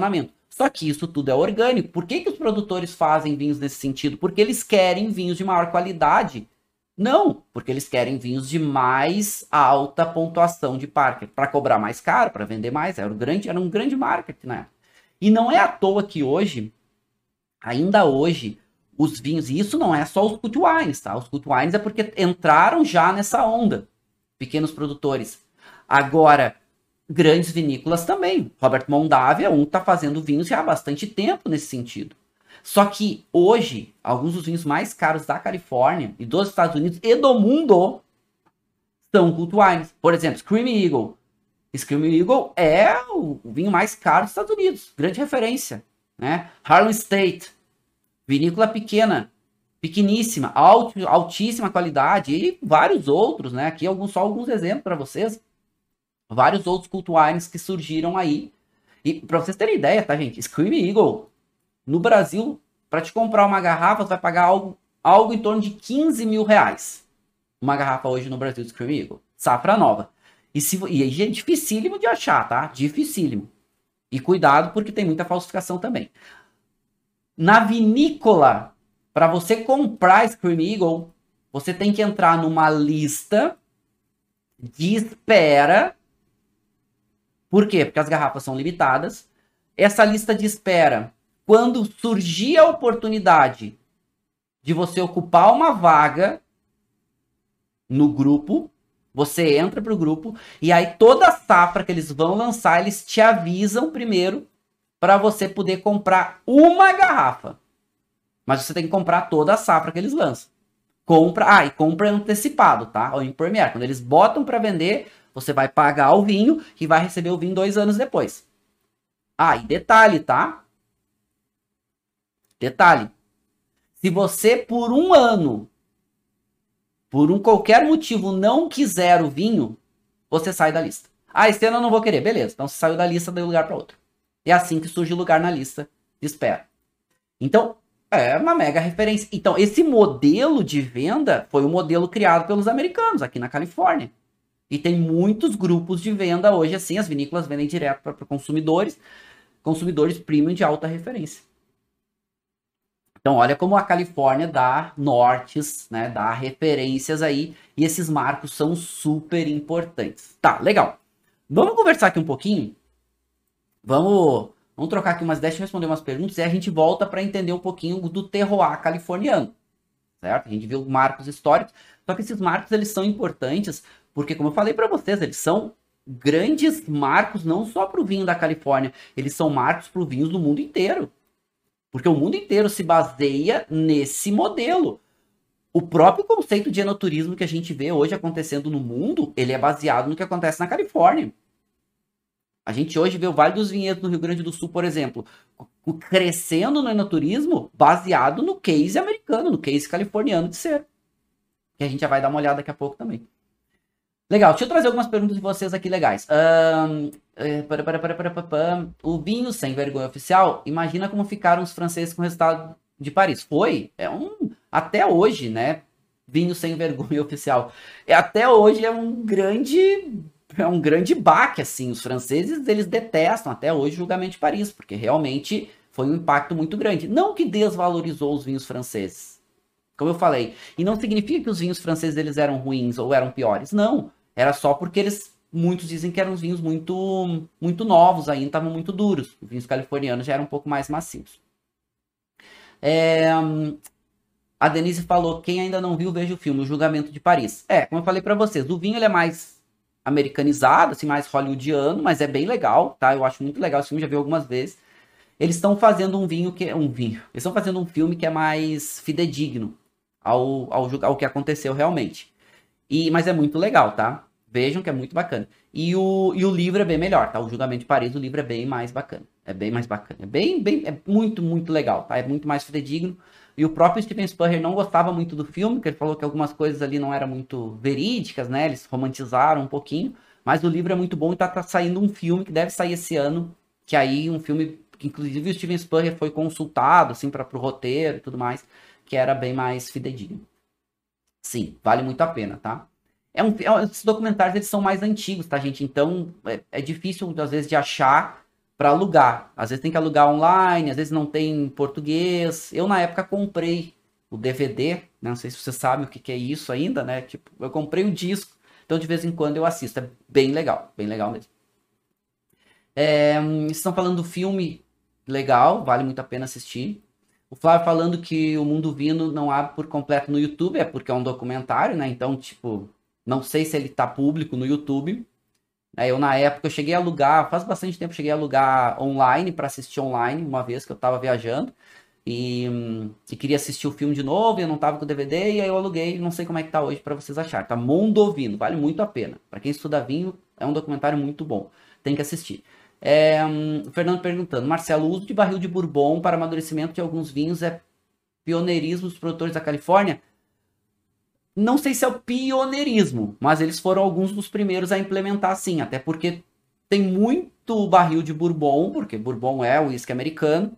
Só que isso tudo é orgânico. Por que que os produtores fazem vinhos nesse sentido? Porque eles querem vinhos de maior qualidade. Não, porque eles querem vinhos de mais alta pontuação de Parker, para cobrar mais caro, para vender mais. Era um grande, era um grande marketing, né? E não é à toa que hoje, ainda hoje, os vinhos, e isso não é só os cult wines, tá? Os cult wines é porque entraram já nessa onda, pequenos produtores. Agora, grandes vinícolas também. Robert Mondavi é um que está fazendo vinhos já há bastante tempo nesse sentido. Só que hoje, alguns dos vinhos mais caros da Califórnia e dos Estados Unidos e do mundo são cult wines. Por exemplo, Screaming Eagle. Screaming Eagle é o vinho mais caro dos Estados Unidos. Grande referência. Né? Harlan State. Vinícola pequena. Pequeníssima. Alt, altíssima qualidade. E vários outros. Né? Aqui alguns, só alguns exemplos para vocês. Vários outros cult wines que surgiram aí. E para vocês terem ideia, tá, gente? Screaming Eagle. No Brasil, para te comprar uma garrafa, você vai pagar algo, algo em torno de quinze mil reais. Uma garrafa hoje no Brasil de Screaming Eagle. Safra nova. E, se, e é dificílimo de achar, tá? Dificílimo. E cuidado, porque tem muita falsificação também. Na vinícola, para você comprar Screaming Eagle, você tem que entrar numa lista de espera. Por quê? Porque as garrafas são limitadas. Essa lista de espera... Quando surgir a oportunidade de você ocupar uma vaga no grupo, você entra para o grupo e aí toda a safra que eles vão lançar, eles te avisam primeiro para você poder comprar uma garrafa. Mas você tem que comprar toda a safra que eles lançam. Compra, ah, e compra antecipado, tá? Ou em Premier. Quando eles botam para vender, você vai pagar o vinho e vai receber o vinho dois anos depois. Ah, e detalhe, tá? Detalhe, se você por um ano, por um qualquer motivo, não quiser o vinho, você sai da lista. Ah, esse ano eu não vou querer. Beleza, então você saiu da lista de um lugar para outro. É assim que surge o lugar na lista de espera. Então, é uma mega referência. Então, esse modelo de venda foi um modelo criado pelos americanos aqui na Califórnia. E tem muitos grupos de venda hoje, assim, as vinícolas vendem direto para consumidores, consumidores premium de alta referência. Então, olha como a Califórnia dá nortes, né, dá referências aí, e esses marcos são super importantes. Tá, legal. Vamos conversar aqui um pouquinho? Vamos, vamos trocar aqui umas dez, deixa eu responder umas perguntas, e a gente volta para entender um pouquinho do terroir californiano, certo? A gente viu marcos históricos, só que esses marcos, eles são importantes, porque, como eu falei para vocês, eles são grandes marcos, não só para o vinho da Califórnia, eles são marcos para os vinhos do mundo inteiro. Porque o mundo inteiro se baseia nesse modelo. O próprio conceito de enoturismo que a gente vê hoje acontecendo no mundo, ele é baseado no que acontece na Califórnia. A gente hoje vê o Vale dos Vinhedos no Rio Grande do Sul, por exemplo, crescendo no enoturismo baseado no case americano, no case californiano de ser. Que a gente já vai dar uma olhada daqui a pouco também. Legal, deixa eu trazer algumas perguntas de vocês aqui legais. Um, é, para, para, para, para, para, para. O vinho sem vergonha oficial, imagina como ficaram os franceses com o resultado de Paris. Foi, é um, até hoje, né? Vinho sem vergonha oficial. É, até hoje é um grande, é um grande baque, assim. Os franceses, eles detestam até hoje o julgamento de Paris, porque realmente foi um impacto muito grande. Não que desvalorizou os vinhos franceses, como eu falei. E não significa que os vinhos franceses eles eram ruins ou eram piores. Não. Era só porque eles, muitos dizem que eram vinhos muito, muito novos ainda, estavam muito duros. Os vinhos californianos já eram um pouco mais macios. É, a Denise falou, quem ainda não viu, veja o filme, O Julgamento de Paris. É, como eu falei pra vocês, o vinho ele é mais americanizado, assim, mais hollywoodiano, mas é bem legal, tá? Eu acho muito legal esse filme, já vi algumas vezes. Eles estão fazendo um vinho que é um vinho. Eles estão fazendo um filme que é mais fidedigno ao, ao, ao que aconteceu realmente. E, mas é muito legal, tá? Vejam que é muito bacana. E o, e o livro é bem melhor, tá? O Julgamento de Paris, o livro é bem mais bacana. É bem mais bacana. É bem, bem, é muito, muito legal, tá? É muito mais fidedigno. E o próprio Steven Spielberg não gostava muito do filme, porque ele falou que algumas coisas ali não eram muito verídicas, né? Eles romantizaram um pouquinho. Mas o livro é muito bom e tá, tá saindo um filme que deve sair esse ano. Que aí, um filme que inclusive o Steven Spielberg foi consultado, assim, para pro roteiro e tudo mais. Que era bem mais fidedigno. Sim, vale muito a pena, tá? É um, é, esses documentários, eles são mais antigos, tá, gente? Então, é, é difícil, às vezes, de achar para alugar. Às vezes tem que alugar online, às vezes não tem em português. Eu, na época, comprei o D V D, né? Não sei se você sabe o que, que é isso ainda, né? Tipo, eu comprei o disco, então de vez em quando eu assisto. É bem legal, bem legal mesmo. É, vocês estão falando do filme legal, vale muito a pena assistir. O Flávio falando que o Mundo Vino não abre por completo no YouTube, é porque é um documentário, né? Então, tipo, não sei se ele tá público no YouTube. Aí eu, na época, eu cheguei a alugar, faz bastante tempo, eu cheguei a alugar online, para assistir online, uma vez que eu tava viajando. E, hum, e queria assistir o filme de novo, e eu não tava com o D V D, e aí eu aluguei, não sei como é que tá hoje para vocês acharem. Tá Mondovino, vale muito a pena. Para quem estuda vinho, é um documentário muito bom. Tem que assistir. É, hum, o Fernando perguntando, Marcelo, o uso de barril de bourbon para amadurecimento de alguns vinhos é pioneirismo dos produtores da Califórnia? Não sei se é o pioneirismo, mas eles foram alguns dos primeiros a implementar sim, até porque tem muito barril de bourbon, porque bourbon é o uísque americano,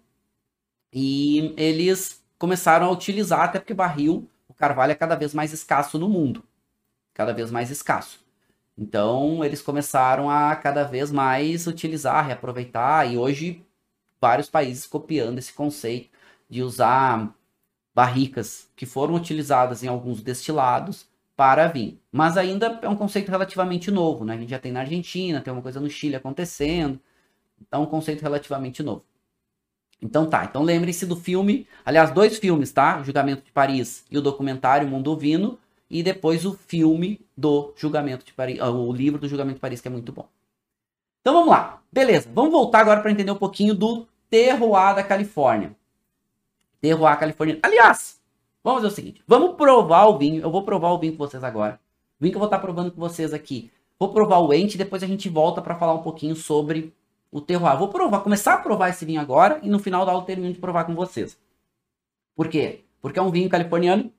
e eles começaram a utilizar, até porque barril, o carvalho é cada vez mais escasso no mundo, cada vez mais escasso. Então eles começaram a cada vez mais utilizar, reaproveitar, e hoje vários países copiando esse conceito de usar barricas que foram utilizadas em alguns destilados para vinho. Mas ainda é um conceito relativamente novo, né? A gente já tem na Argentina, tem uma coisa no Chile acontecendo, então é um conceito relativamente novo. Então tá, então lembrem-se do filme, aliás, dois filmes, tá? O Julgamento de Paris e o documentário Mondovino, e depois o filme do Julgamento de Paris, o livro do Julgamento de Paris, que é muito bom. Então vamos lá, beleza, vamos voltar agora para entender um pouquinho do terroir da Califórnia. Terroir californiano. Aliás, vamos fazer o seguinte, vamos provar o vinho, eu vou provar o vinho com vocês agora. O vinho que eu vou estar provando com vocês aqui. Vou provar o ente e depois a gente volta para falar um pouquinho sobre o terroir. Vou provar, começar a provar esse vinho agora e no final da aula eu termino de provar com vocês. Por quê? Porque é um vinho californiano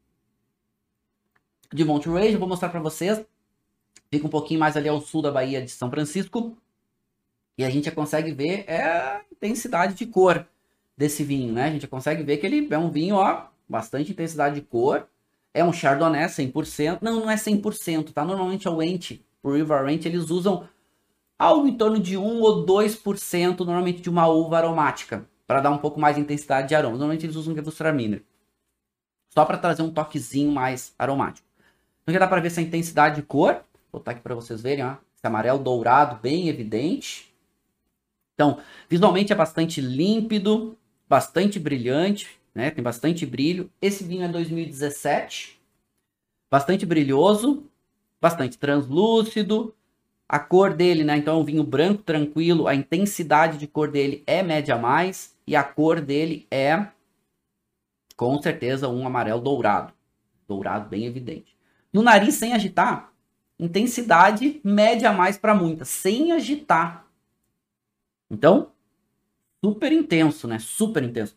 de Monterey, eu vou mostrar para vocês. Fica um pouquinho mais ali ao sul da Baía de São Francisco. E a gente já consegue ver é, a intensidade de cor desse vinho, né? A gente já consegue ver que ele é um vinho, ó, bastante intensidade de cor. É um Chardonnay cem por cento. Não, não é cem por cento, tá? Normalmente o Ente, o River Range, eles usam algo em torno de um ou dois por cento, normalmente de uma uva aromática, para dar um pouco mais de intensidade de aroma. Normalmente eles usam Gewürztraminer, só para trazer um toquezinho mais aromático. Então já dá para ver essa intensidade de cor. Vou botar aqui para vocês verem, ó. Esse amarelo dourado bem evidente. Então, visualmente é bastante límpido, bastante brilhante, né? Tem bastante brilho. Esse vinho é dois mil e dezessete. Bastante brilhoso, bastante translúcido. A cor dele, né? Então é um vinho branco, tranquilo. A intensidade de cor dele é média a mais. E a cor dele é, com certeza, um amarelo dourado. Dourado bem evidente. No nariz, sem agitar, intensidade média a mais para muitas. Sem agitar. Então, super intenso, né? Super intenso.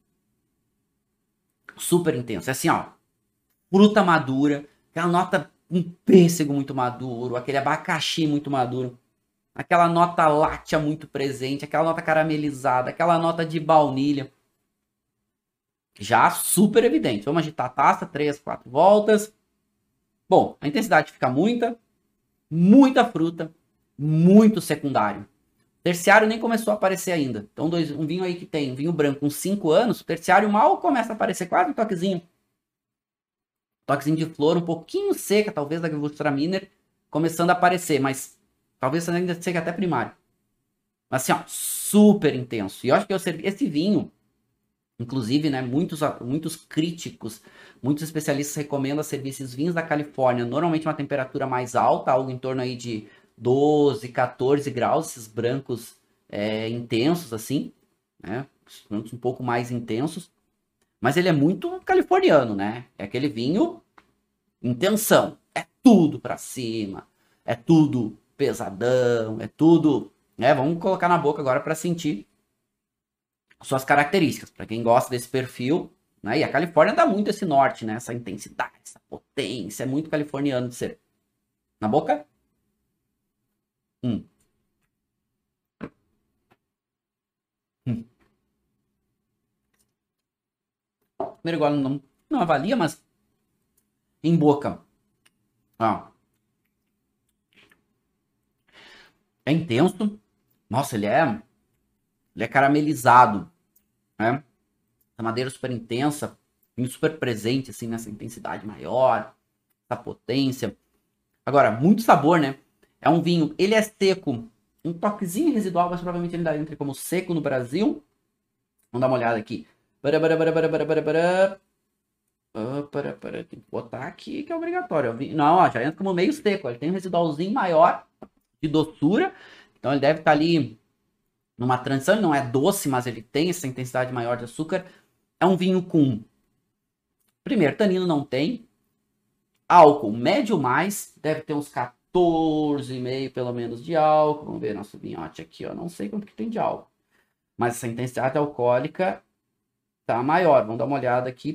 Super intenso. É assim, ó. Fruta madura. Aquela nota, um pêssego muito maduro. Aquele abacaxi muito maduro. Aquela nota láctea muito presente. Aquela nota caramelizada. Aquela nota de baunilha. Já super evidente. Vamos agitar a taça. Três, quatro voltas. Bom, a intensidade fica muita. Muita fruta. Muito secundário. Terciário nem começou a aparecer ainda. Então, dois, um vinho aí que tem um vinho branco com cinco anos, o terciário mal começa a aparecer, quase um toquezinho. Toquezinho de flor, um pouquinho seca, talvez, da Gewürztraminer, começando a aparecer, mas talvez ainda seja até primário. Mas assim, ó, super intenso. E eu acho que eu servi esse vinho, inclusive, né, muitos, muitos críticos, muitos especialistas recomendam servir esses vinhos da Califórnia, normalmente uma temperatura mais alta, algo em torno aí de doze, quatorze graus, esses brancos é, intensos assim, né? Os brancos um pouco mais intensos. Mas ele é muito californiano, né? É aquele vinho intenção. É tudo pra cima. É tudo pesadão. É tudo... Né? Vamos colocar na boca agora para sentir suas características. Para quem gosta desse perfil, né? E a Califórnia dá muito esse norte, né? Essa intensidade, essa potência. É muito californiano de ser. Na boca? Hum. Hum. Primeiro igual não, não avalia, mas em boca. Ó. É intenso. Nossa, ele é Ele é caramelizado, né? Essa madeira super intensa, super presente, assim, nessa intensidade maior, essa potência. Agora, muito sabor, né? É um vinho, ele é seco, um toquezinho residual, mas provavelmente ele ainda entra como seco no Brasil. Vamos dar uma olhada aqui. Bara, bara, bara, bara, bara, bara, bara. Ah, para, para, tem que botar aqui que é obrigatório. Não, ó, já entra como meio seco. Ele tem um residualzinho maior de doçura. Então ele deve estar ali numa transição. Ele não é doce, mas ele tem essa intensidade maior de açúcar. É um vinho com... Primeiro, tanino não tem. Álcool médio mais. Deve ter uns quatorze vírgula cinco pelo menos de álcool. Vamos ver nosso vinhote aqui, ó. Não sei quanto que tem de álcool. Mas essa intensidade alcoólica tá maior. Vamos dar uma olhada aqui.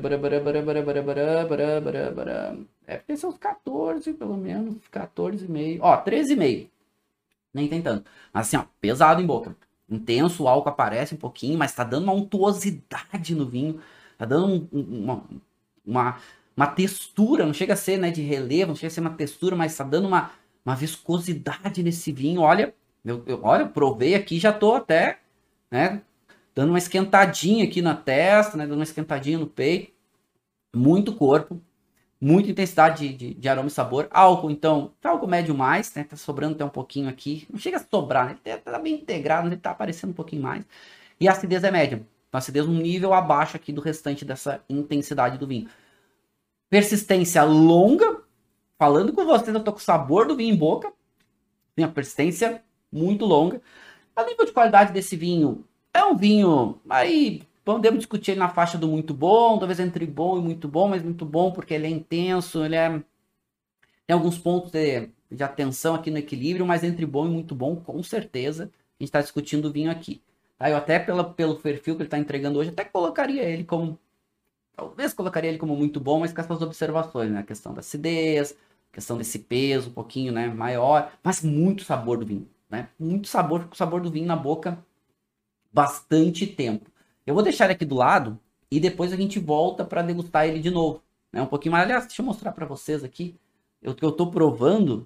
Deve ter seus quatorze, pelo menos. quatorze vírgula cinco. Ó, treze vírgula cinco. Nem tem tanto. Mas assim, ó, pesado em boca. Intenso, o álcool aparece um pouquinho, mas tá dando uma untuosidade no vinho. Tá dando um, uma, uma, uma textura. Não chega a ser, né, de relevo, não chega a ser uma textura, mas tá dando uma, uma viscosidade nesse vinho. Olha, eu, eu, olha, eu provei aqui, já tô até, né, dando uma esquentadinha aqui na testa, né? Dando uma esquentadinha no peito. Muito corpo. Muita intensidade de, de, de aroma e sabor. Álcool, então, álcool médio mais, né? Tá sobrando até um pouquinho aqui. Não chega a sobrar, né? Ele tá bem integrado, ele tá aparecendo um pouquinho mais. E a acidez é média. Então, acidez um nível abaixo aqui do restante dessa intensidade do vinho. Persistência longa. Falando com vocês, eu tô com o sabor do vinho em boca. Tem a persistência muito longa. A nível de qualidade desse vinho, é um vinho, aí podemos discutir ele na faixa do muito bom, talvez entre bom e muito bom, mas muito bom porque ele é intenso, ele é... tem alguns pontos de, de atenção aqui no equilíbrio, mas entre bom e muito bom, com certeza, a gente está discutindo o vinho aqui. Tá? Eu até pela, pelo perfil que ele está entregando hoje, até colocaria ele como, talvez colocaria ele como muito bom, mas com essas observações, né? A questão da acidez, a questão desse peso um pouquinho, né, maior, mas muito sabor do vinho, né? Muito sabor, o sabor do vinho na boca, bastante tempo. Eu vou deixar ele aqui do lado e depois a gente volta para degustar ele de novo, né? Um pouquinho mais. Aliás, deixa eu mostrar para vocês aqui. O que eu tô provando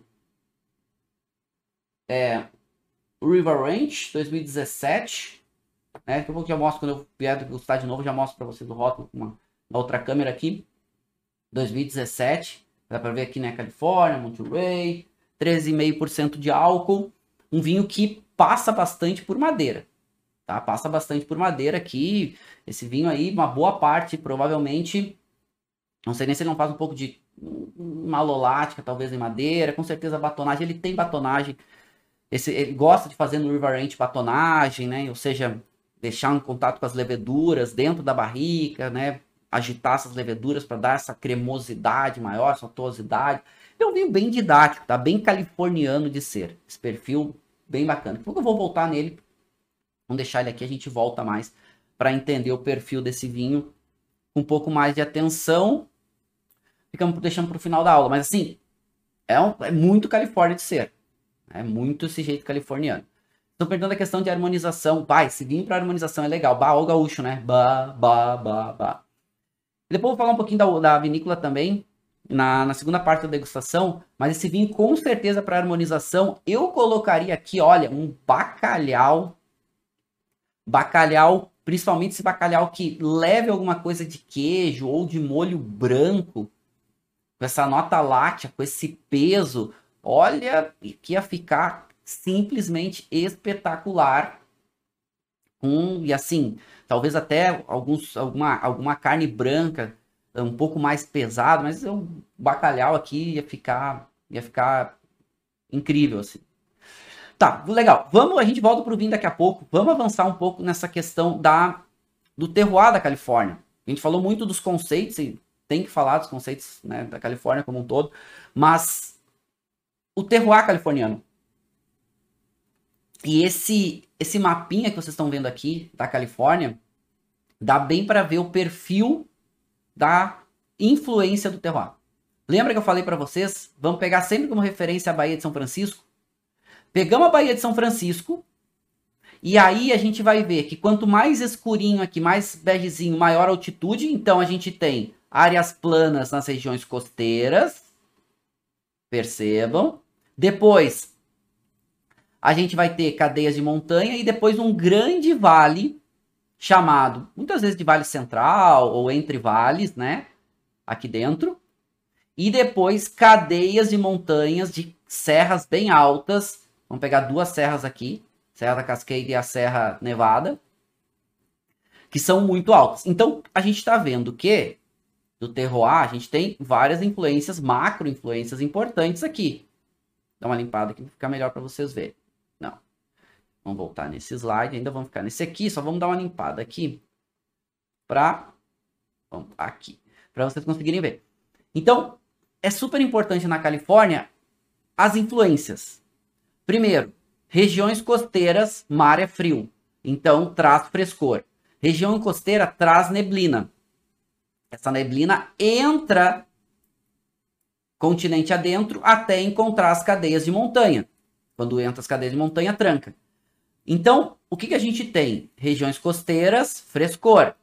é o River Range dois mil e dezessete, né? Daqui a pouco eu já mostro, quando eu vier degustar de novo, eu já mostro para vocês o rótulo com uma, uma outra câmera aqui. dois mil e dezessete, dá para ver aqui, né? Califórnia, Monterey, treze vírgula cinco por cento de álcool. Um vinho que passa bastante por madeira. Tá? Passa bastante por madeira aqui. Esse vinho aí, uma boa parte, provavelmente, não sei nem se ele não faz um pouco de malolática, talvez em madeira. Com certeza batonagem, ele tem batonagem. Esse, ele gosta de fazer no River Range batonagem, né? Ou seja, deixar um contato com as leveduras dentro da barrica, né? Agitar essas leveduras para dar essa cremosidade maior, essa tuosidade. É um vinho bem didático, tá? Bem californiano de ser. Esse perfil bem bacana. Daqui a pouco eu vou voltar nele. Vamos deixar ele aqui, a gente volta mais para entender o perfil desse vinho com um pouco mais de atenção. Ficamos deixando para o final da aula, mas assim, é, um, é muito Califórnia de ser. É muito esse jeito californiano. Estou perguntando a questão de harmonização. Bah, esse vinho para harmonização é legal. Bah, o gaúcho, né? Bah, bah, bah, bah. E depois eu vou falar um pouquinho da, da vinícola também, na, na segunda parte da degustação, mas esse vinho com certeza para harmonização, eu colocaria aqui, olha, um bacalhau. Bacalhau, principalmente esse bacalhau que leve alguma coisa de queijo ou de molho branco, com essa nota láctea, com esse peso, olha, que ia ficar simplesmente espetacular. Com, e assim, talvez até alguns, alguma, alguma carne branca um pouco mais pesada, mas o bacalhau aqui ia ficar, ia ficar incrível, assim. Tá, legal. Vamos, a gente volta pro vinho daqui a pouco. Vamos avançar um pouco nessa questão da, do terroir da Califórnia. A gente falou muito dos conceitos, e tem que falar dos conceitos, né, da Califórnia como um todo, mas o terroir californiano. E esse, esse mapinha que vocês estão vendo aqui da Califórnia, dá bem para ver o perfil da influência do terroir. Lembra que eu falei para vocês? Vamos pegar sempre como referência a Baía de São Francisco? Pegamos a Baía de São Francisco e aí a gente vai ver que quanto mais escurinho aqui, mais begezinho, maior altitude. Então a gente tem áreas planas nas regiões costeiras. Percebam. Depois, a gente vai ter cadeias de montanha e depois um grande vale chamado, muitas vezes de vale central ou entre vales, né? Aqui dentro. E depois cadeias de montanhas de serras bem altas. Vamos pegar duas serras aqui, Serra da Cascade e a Serra Nevada, que são muito altas. Então, a gente está vendo que do terroir, a gente tem várias influências, macro influências importantes aqui. Dá uma limpada aqui para ficar melhor para vocês verem. Não. Vamos voltar nesse slide, ainda vamos ficar nesse aqui, só vamos dar uma limpada aqui para aqui, para vocês conseguirem ver. Então, é super importante na Califórnia as influências. Primeiro, regiões costeiras, mar é frio, então traz frescor. Região costeira traz neblina. Essa neblina entra continente adentro até encontrar as cadeias de montanha. Quando entra as cadeias de montanha, tranca. Então, o que, que a gente tem? Regiões costeiras, frescor.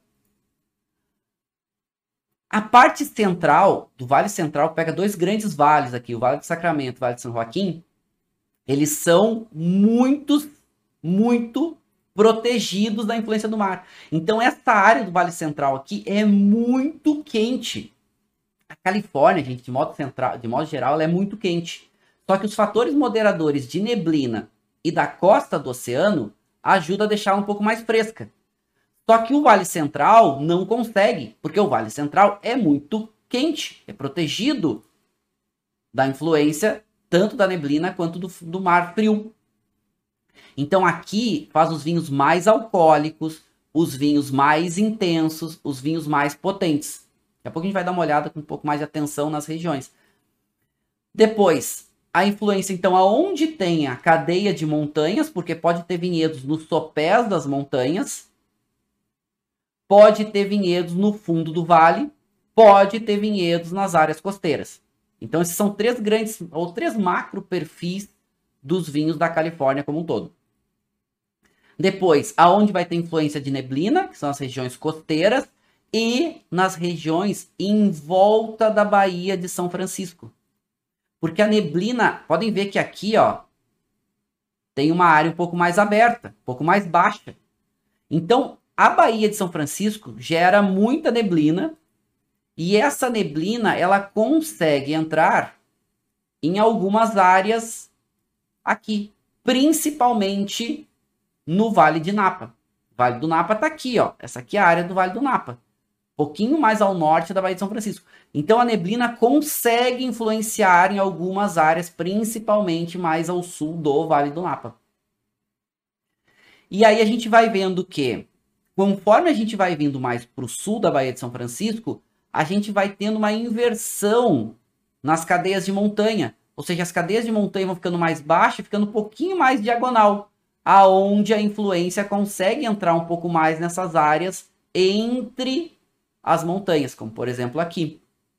A parte central, do Vale Central, pega dois grandes vales aqui, o Vale do Sacramento e o Vale de São Joaquim. Eles são muito, muito protegidos da influência do mar. Então, essa área do Vale Central aqui é muito quente. A Califórnia, gente, de modo, central, de modo geral, ela é muito quente. Só que os fatores moderadores de neblina e da costa do oceano ajudam a deixar ela um pouco mais fresca. Só que o Vale Central não consegue, porque o Vale Central é muito quente, é protegido da influência tanto da neblina quanto do, do mar frio. Então aqui faz os vinhos mais alcoólicos, os vinhos mais intensos, os vinhos mais potentes. Daqui a pouco a gente vai dar uma olhada com um pouco mais de atenção nas regiões. Depois, a influência, então, aonde tem a cadeia de montanhas, porque pode ter vinhedos nos sopés das montanhas, pode ter vinhedos no fundo do vale, pode ter vinhedos nas áreas costeiras. Então, esses são três grandes, ou três macro perfis dos vinhos da Califórnia como um todo. Depois, aonde vai ter influência de neblina, que são as regiões costeiras, e nas regiões em volta da Baía de São Francisco. Porque a neblina, podem ver que aqui, ó, tem uma área um pouco mais aberta, um pouco mais baixa. Então, a Baía de São Francisco gera muita neblina, e essa neblina, ela consegue entrar em algumas áreas aqui, principalmente no Vale de Napa. O Vale do Napa está aqui, ó. Essa aqui é a área do Vale do Napa. Um pouquinho mais ao norte da Baía de São Francisco. Então a neblina consegue influenciar em algumas áreas, principalmente mais ao sul do Vale do Napa. E aí a gente vai vendo que, conforme a gente vai vindo mais para o sul da Baía de São Francisco, a gente vai tendo uma inversão nas cadeias de montanha. Ou seja, as cadeias de montanha vão ficando mais baixas, ficando um pouquinho mais diagonal, aonde a influência consegue entrar um pouco mais nessas áreas entre as montanhas, como por exemplo aqui.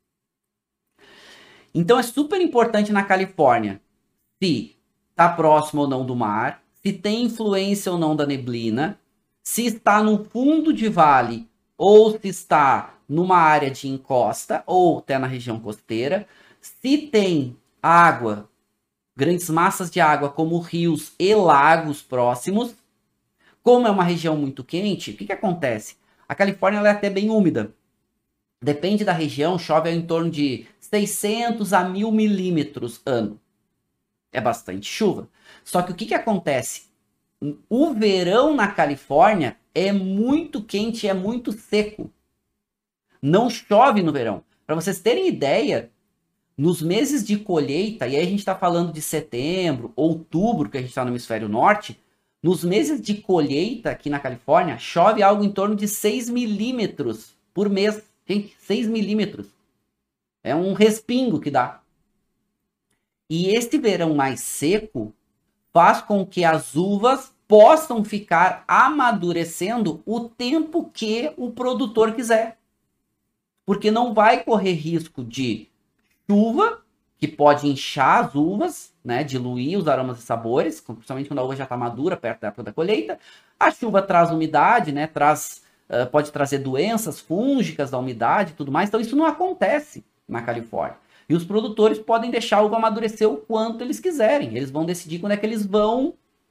Então é super importante na Califórnia se está próximo ou não do mar, se tem influência ou não da neblina, se está no fundo de vale ou se está numa área de encosta ou até na região costeira, se tem água, grandes massas de água como rios e lagos próximos. Como é uma região muito quente, o que, que acontece? A Califórnia ela é até bem úmida. Depende da região, chove em torno de seiscentos a mil milímetros ano. É bastante chuva. Só que o que, que acontece? O verão na Califórnia é muito quente, é muito seco. Não chove no verão. Para vocês terem ideia, nos meses de colheita, e aí a gente está falando de setembro, outubro, que a gente está no hemisfério norte, nos meses de colheita aqui na Califórnia, chove algo em torno de seis milímetros por mês. Gente, seis milímetros. É um respingo que dá. E este verão mais seco faz com que as uvas possam ficar amadurecendo o tempo que o produtor quiser. Porque não vai correr risco de chuva, que pode inchar as uvas, né, diluir os aromas e sabores, principalmente quando a uva já está madura, perto da época da colheita. A chuva traz umidade, né, traz, uh, pode trazer doenças fúngicas da umidade e tudo mais. Então isso não acontece na Califórnia. E os produtores podem deixar a uva amadurecer o quanto eles quiserem. Eles vão decidir quando é que eles vão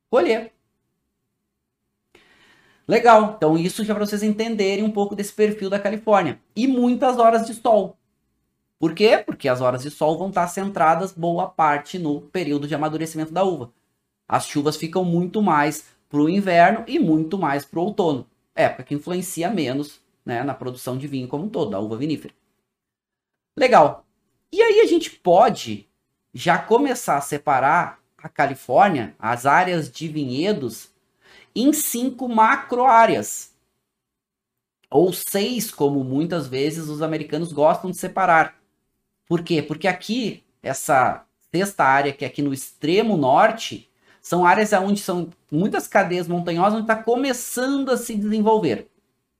colher. Legal, então isso já para vocês entenderem um pouco desse perfil da Califórnia. E muitas horas de sol. Por quê? Porque as horas de sol vão estar centradas boa parte no período de amadurecimento da uva. As chuvas ficam muito mais para o inverno e muito mais para o outono. Época que influencia menos, né, na produção de vinho como um todo, da uva vinífera. Legal. E aí a gente pode já começar a separar a Califórnia, as áreas de vinhedos, em cinco macro áreas. Ou seis, como muitas vezes os americanos gostam de separar. Por quê? Porque aqui, essa sexta área, que é aqui no extremo norte, são áreas onde são muitas cadeias montanhosas, onde está começando a se desenvolver.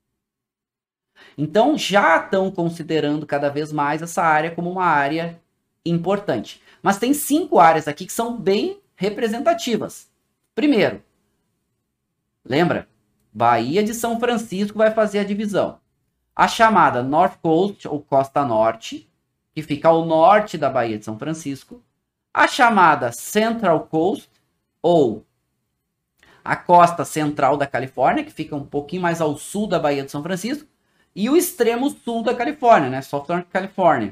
Então, já estão considerando cada vez mais essa área como uma área importante. Mas tem cinco áreas aqui que são bem representativas. Primeiro, lembra? Baía de São Francisco vai fazer a divisão. A chamada North Coast, ou Costa Norte, que fica ao norte da Baía de São Francisco. A chamada Central Coast, ou a costa central da Califórnia, que fica um pouquinho mais ao sul da Baía de São Francisco. E o extremo sul da Califórnia, né? Southern California.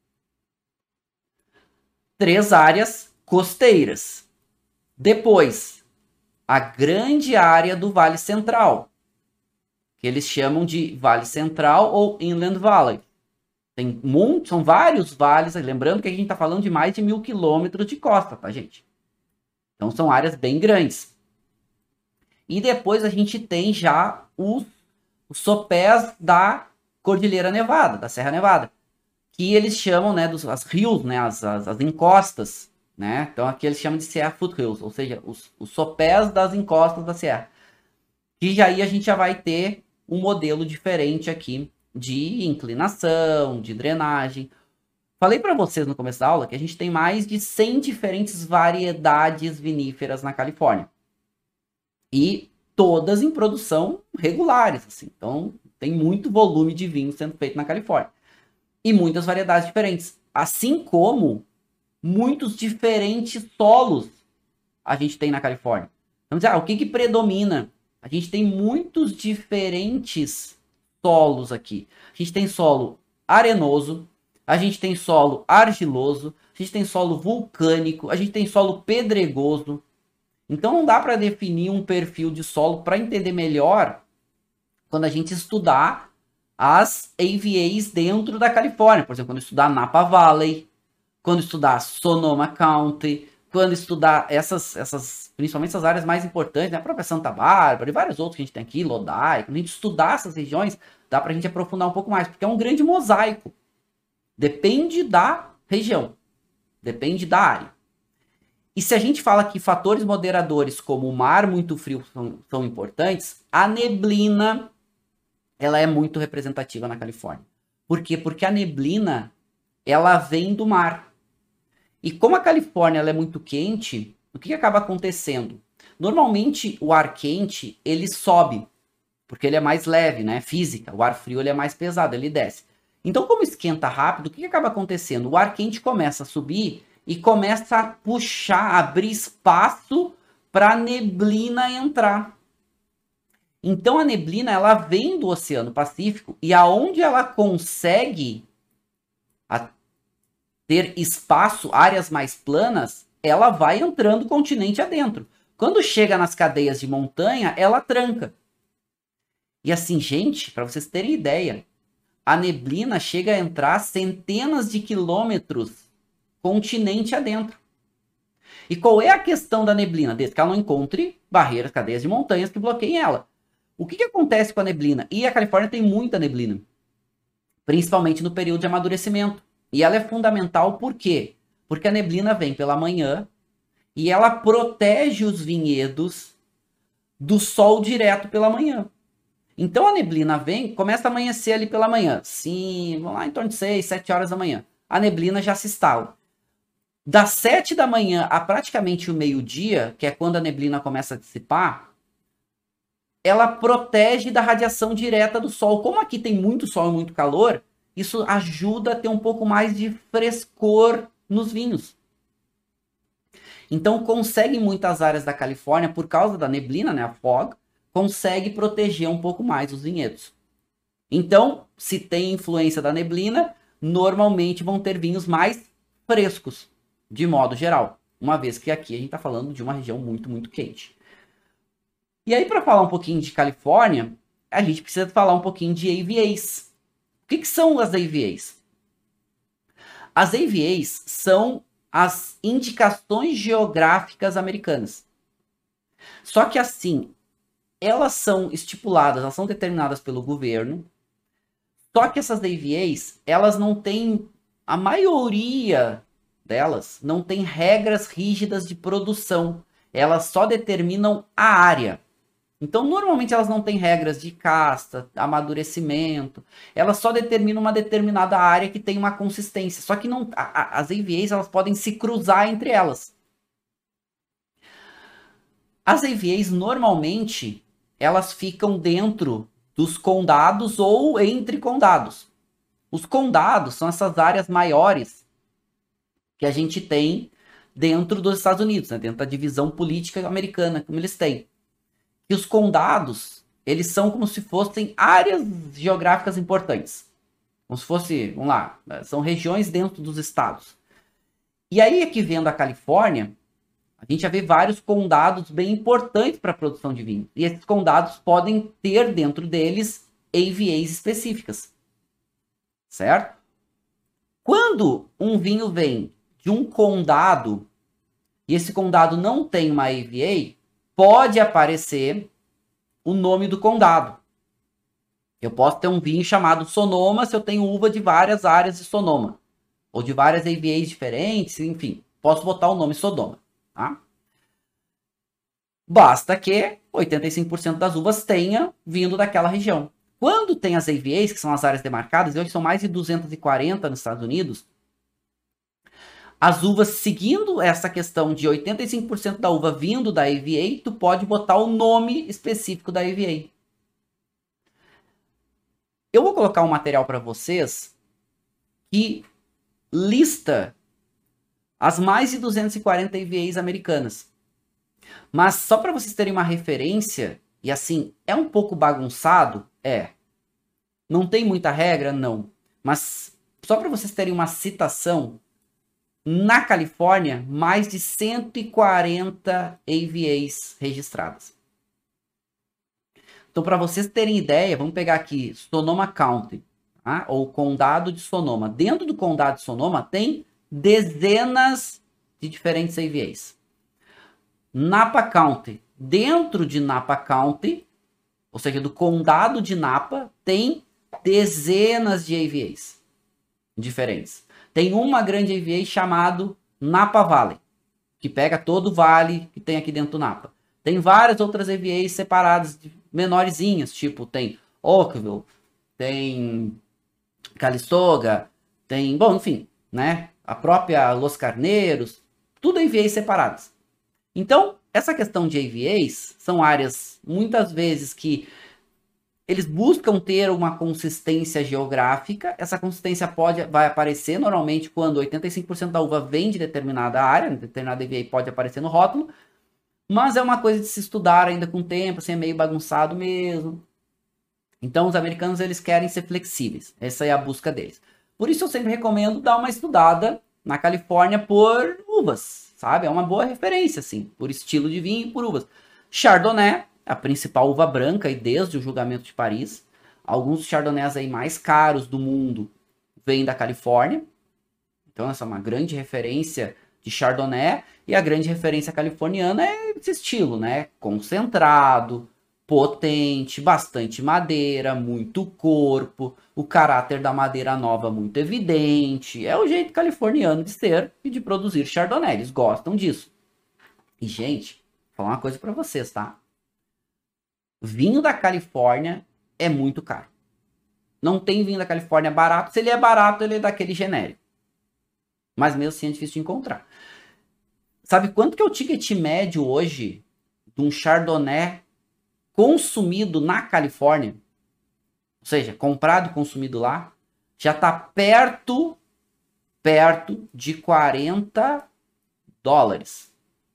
Três áreas costeiras. Depois, a grande área do Vale Central, que eles chamam de Vale Central ou Inland Valley. Tem muitos, são vários vales, lembrando que a gente está falando de mais de mil quilômetros de costa, tá, gente? Então são áreas bem grandes. E depois a gente tem já os, os sopés da Cordilheira Nevada, da Serra Nevada, que eles chamam, né, dos as rios, né, as, as, as encostas, né? Então aqui eles chamam de Sierra Foothills, ou seja, os, os sopés das encostas da serra. E aí a gente já vai ter um modelo diferente aqui de inclinação, de drenagem. Falei para vocês no começo da aula que a gente tem mais de cem diferentes variedades viníferas na Califórnia. E todas em produção regulares, assim. Então tem muito volume de vinho sendo feito na Califórnia. E muitas variedades diferentes. Assim como muitos diferentes solos a gente tem na Califórnia. Vamos dizer, ah, o que, que predomina? A gente tem muitos diferentes solos aqui. A gente tem solo arenoso, a gente tem solo argiloso, a gente tem solo vulcânico, a gente tem solo pedregoso. Então não dá para definir um perfil de solo para entender melhor quando a gente estudar as A V As dentro da Califórnia. Por exemplo, quando estudar Napa Valley, quando estudar Sonoma County, quando estudar essas, essas, principalmente essas áreas mais importantes, né? A própria Santa Bárbara e vários outros que a gente tem aqui, Lodi. Quando a gente estudar essas regiões, dá para a gente aprofundar um pouco mais, porque é um grande mosaico. Depende da região, depende da área. E se a gente fala que fatores moderadores como o mar muito frio são, são importantes, a neblina ela é muito representativa na Califórnia. Por quê? Porque a neblina ela vem do mar. E como a Califórnia ela é muito quente, o que, que acaba acontecendo? Normalmente o ar quente ele sobe, porque ele é mais leve, né? Física. O ar frio ele é mais pesado, ele desce. Então, como esquenta rápido, o que, que acaba acontecendo? O ar quente começa a subir e começa a puxar, abrir espaço para a neblina entrar. Então a neblina ela vem do Oceano Pacífico e aonde ela consegue a ter espaço, áreas mais planas, ela vai entrando o continente adentro. Quando chega nas cadeias de montanha, ela tranca. E assim, gente, para vocês terem ideia, a neblina chega a entrar centenas de quilômetros continente adentro. E qual é a questão da neblina? Desde que ela não encontre barreiras, cadeias de montanhas que bloqueiem ela. O que, que acontece com a neblina? E a Califórnia tem muita neblina, principalmente no período de amadurecimento. E ela é fundamental por quê? Porque a neblina vem pela manhã e ela protege os vinhedos do sol direto pela manhã. Então a neblina vem, começa a amanhecer ali pela manhã. Sim, vamos lá em torno de seis, sete horas da manhã. A neblina já se instala. Das sete da manhã a praticamente o meio-dia, que é quando a neblina começa a dissipar, ela protege da radiação direta do sol. Como aqui tem muito sol e muito calor, isso ajuda a ter um pouco mais de frescor nos vinhos. Então consegue muitas áreas da Califórnia, por causa da neblina, né, a fog, consegue proteger um pouco mais os vinhedos. Então, se tem influência da neblina, normalmente vão ter vinhos mais frescos, de modo geral. Uma vez que aqui a gente está falando de uma região muito, muito quente. E aí, para falar um pouquinho de Califórnia, a gente precisa falar um pouquinho de A V As. O que, que são as A V As? As A V As são as indicações geográficas americanas. Só que assim, elas são estipuladas, elas são determinadas pelo governo. Só que essas A V As, elas não têm, a maioria delas, não tem regras rígidas de produção. Elas só determinam a área. Então, normalmente elas não têm regras de casta, amadurecimento. Elas só determinam uma determinada área que tem uma consistência. Só que não, a, a, as A V As, elas podem se cruzar entre elas. As A V As, normalmente, elas ficam dentro dos condados ou entre condados. Os condados são essas áreas maiores que a gente tem dentro dos Estados Unidos, né? Dentro da divisão política americana, como eles têm. E os condados, eles são como se fossem áreas geográficas importantes. Como se fosse, vamos lá, são regiões dentro dos estados. E aí, aqui vendo a Califórnia, a gente já vê vários condados bem importantes para a produção de vinho. E esses condados podem ter dentro deles A V As específicas. Certo? Quando um vinho vem de um condado e esse condado não tem uma A V A, pode aparecer o nome do condado. Eu posso ter um vinho chamado Sonoma se eu tenho uva de várias áreas de Sonoma. Ou de várias A V As diferentes, enfim. Posso botar o nome Sodoma. Tá? Basta que oitenta e cinco por cento das uvas tenha vindo daquela região. Quando tem as A V As, que são as áreas demarcadas, e hoje são mais de duzentas e quarenta nos Estados Unidos, as uvas seguindo essa questão de oitenta e cinco por cento da uva vindo da A V A, tu pode botar o nome específico da A V A. Eu vou colocar um material para vocês que lista as mais de duzentas e quarenta A V As americanas. Mas só para vocês terem uma referência, e assim, é um pouco bagunçado? É. Não tem muita regra? Não. Mas só para vocês terem uma citação, na Califórnia, mais de cento e quarenta A V As registradas. Então, para vocês terem ideia, vamos pegar aqui Sonoma County, tá? Ou Condado de Sonoma. Dentro do Condado de Sonoma tem dezenas de diferentes A V As. Napa County. Dentro de Napa County, ou seja, do Condado de Napa, tem dezenas de A V As diferentes. Tem uma grande A V A chamado Napa Valley, que pega todo o vale que tem aqui dentro do Napa. Tem várias outras A V As separadas, menorzinhas, tipo tem Oakville, tem Calistoga, tem, bom, enfim, né? A própria Los Carneiros, tudo A V As separadas. Então, essa questão de A V As são áreas, muitas vezes, que eles buscam ter uma consistência geográfica. Essa consistência pode, vai aparecer normalmente quando oitenta e cinco por cento da uva vem de determinada área, determinada A V A pode aparecer no rótulo, mas é uma coisa de se estudar ainda com o tempo, assim, é meio bagunçado mesmo. Então os americanos, eles querem ser flexíveis, essa é a busca deles. Por isso eu sempre recomendo dar uma estudada na Califórnia por uvas, sabe? É uma boa referência, assim, por estilo de vinho e por uvas. Chardonnay, a principal uva branca e desde o julgamento de Paris. Alguns dos chardonnays aí mais caros do mundo vêm da Califórnia. Então essa é uma grande referência de chardonnay. E a grande referência californiana é esse estilo, né? Concentrado, potente, bastante madeira, muito corpo. O caráter da madeira nova muito evidente. É o jeito californiano de ser e de produzir chardonnay. Eles gostam disso. E, gente, vou falar uma coisa para vocês, tá? Vinho da Califórnia é muito caro. Não tem vinho da Califórnia barato. Se ele é barato, ele é daquele genérico. Mas mesmo assim é difícil de encontrar. Sabe quanto que é o ticket médio hoje de um Chardonnay consumido na Califórnia? Ou seja, comprado e consumido lá. Já está perto, perto de quarenta dólares.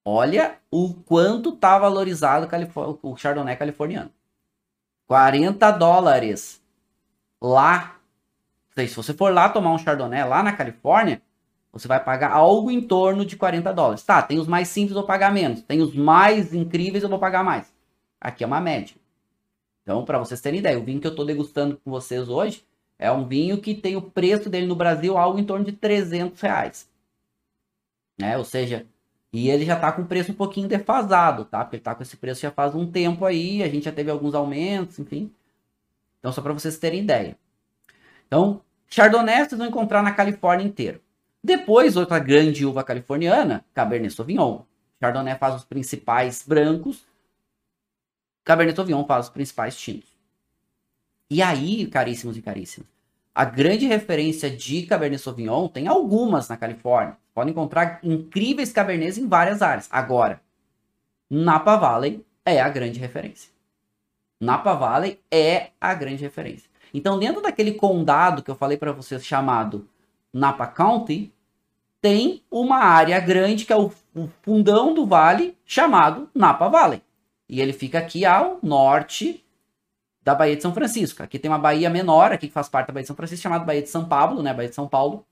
Olha o quanto tá valorizado o Chardonnay californiano. quarenta dólares. Lá, se você for lá tomar um Chardonnay lá na Califórnia, você vai pagar algo em torno de quarenta dólares. Tá, tem os mais simples, eu vou pagar menos. Tem os mais incríveis, eu vou pagar mais. Aqui é uma média. Então, para vocês terem ideia, o vinho que eu estou degustando com vocês hoje é um vinho que tem o preço dele no Brasil algo em torno de trezentos reais. Né? Ou seja, e ele já está com o preço um pouquinho defasado, tá? Porque ele está com esse preço já faz um tempo aí, a gente já teve alguns aumentos, enfim. Então, só para vocês terem ideia. Então, Chardonnay vocês vão encontrar na Califórnia inteira. Depois, outra grande uva californiana, Cabernet Sauvignon. Chardonnay faz os principais brancos, Cabernet Sauvignon faz os principais tintos. E aí, caríssimos e caríssimas, a grande referência de Cabernet Sauvignon tem algumas na Califórnia. Podem encontrar incríveis Cabernets em várias áreas. Agora, Napa Valley é a grande referência. Napa Valley é a grande referência. Então, dentro daquele condado que eu falei para vocês chamado Napa County, tem uma área grande que é o, o fundão do vale chamado Napa Valley. E ele fica aqui ao norte da Baía de São Francisco. Aqui tem uma baía menor, aqui que faz parte da Baía de São Francisco, chamada Baía de São Pablo, né? Baía de São Paulo.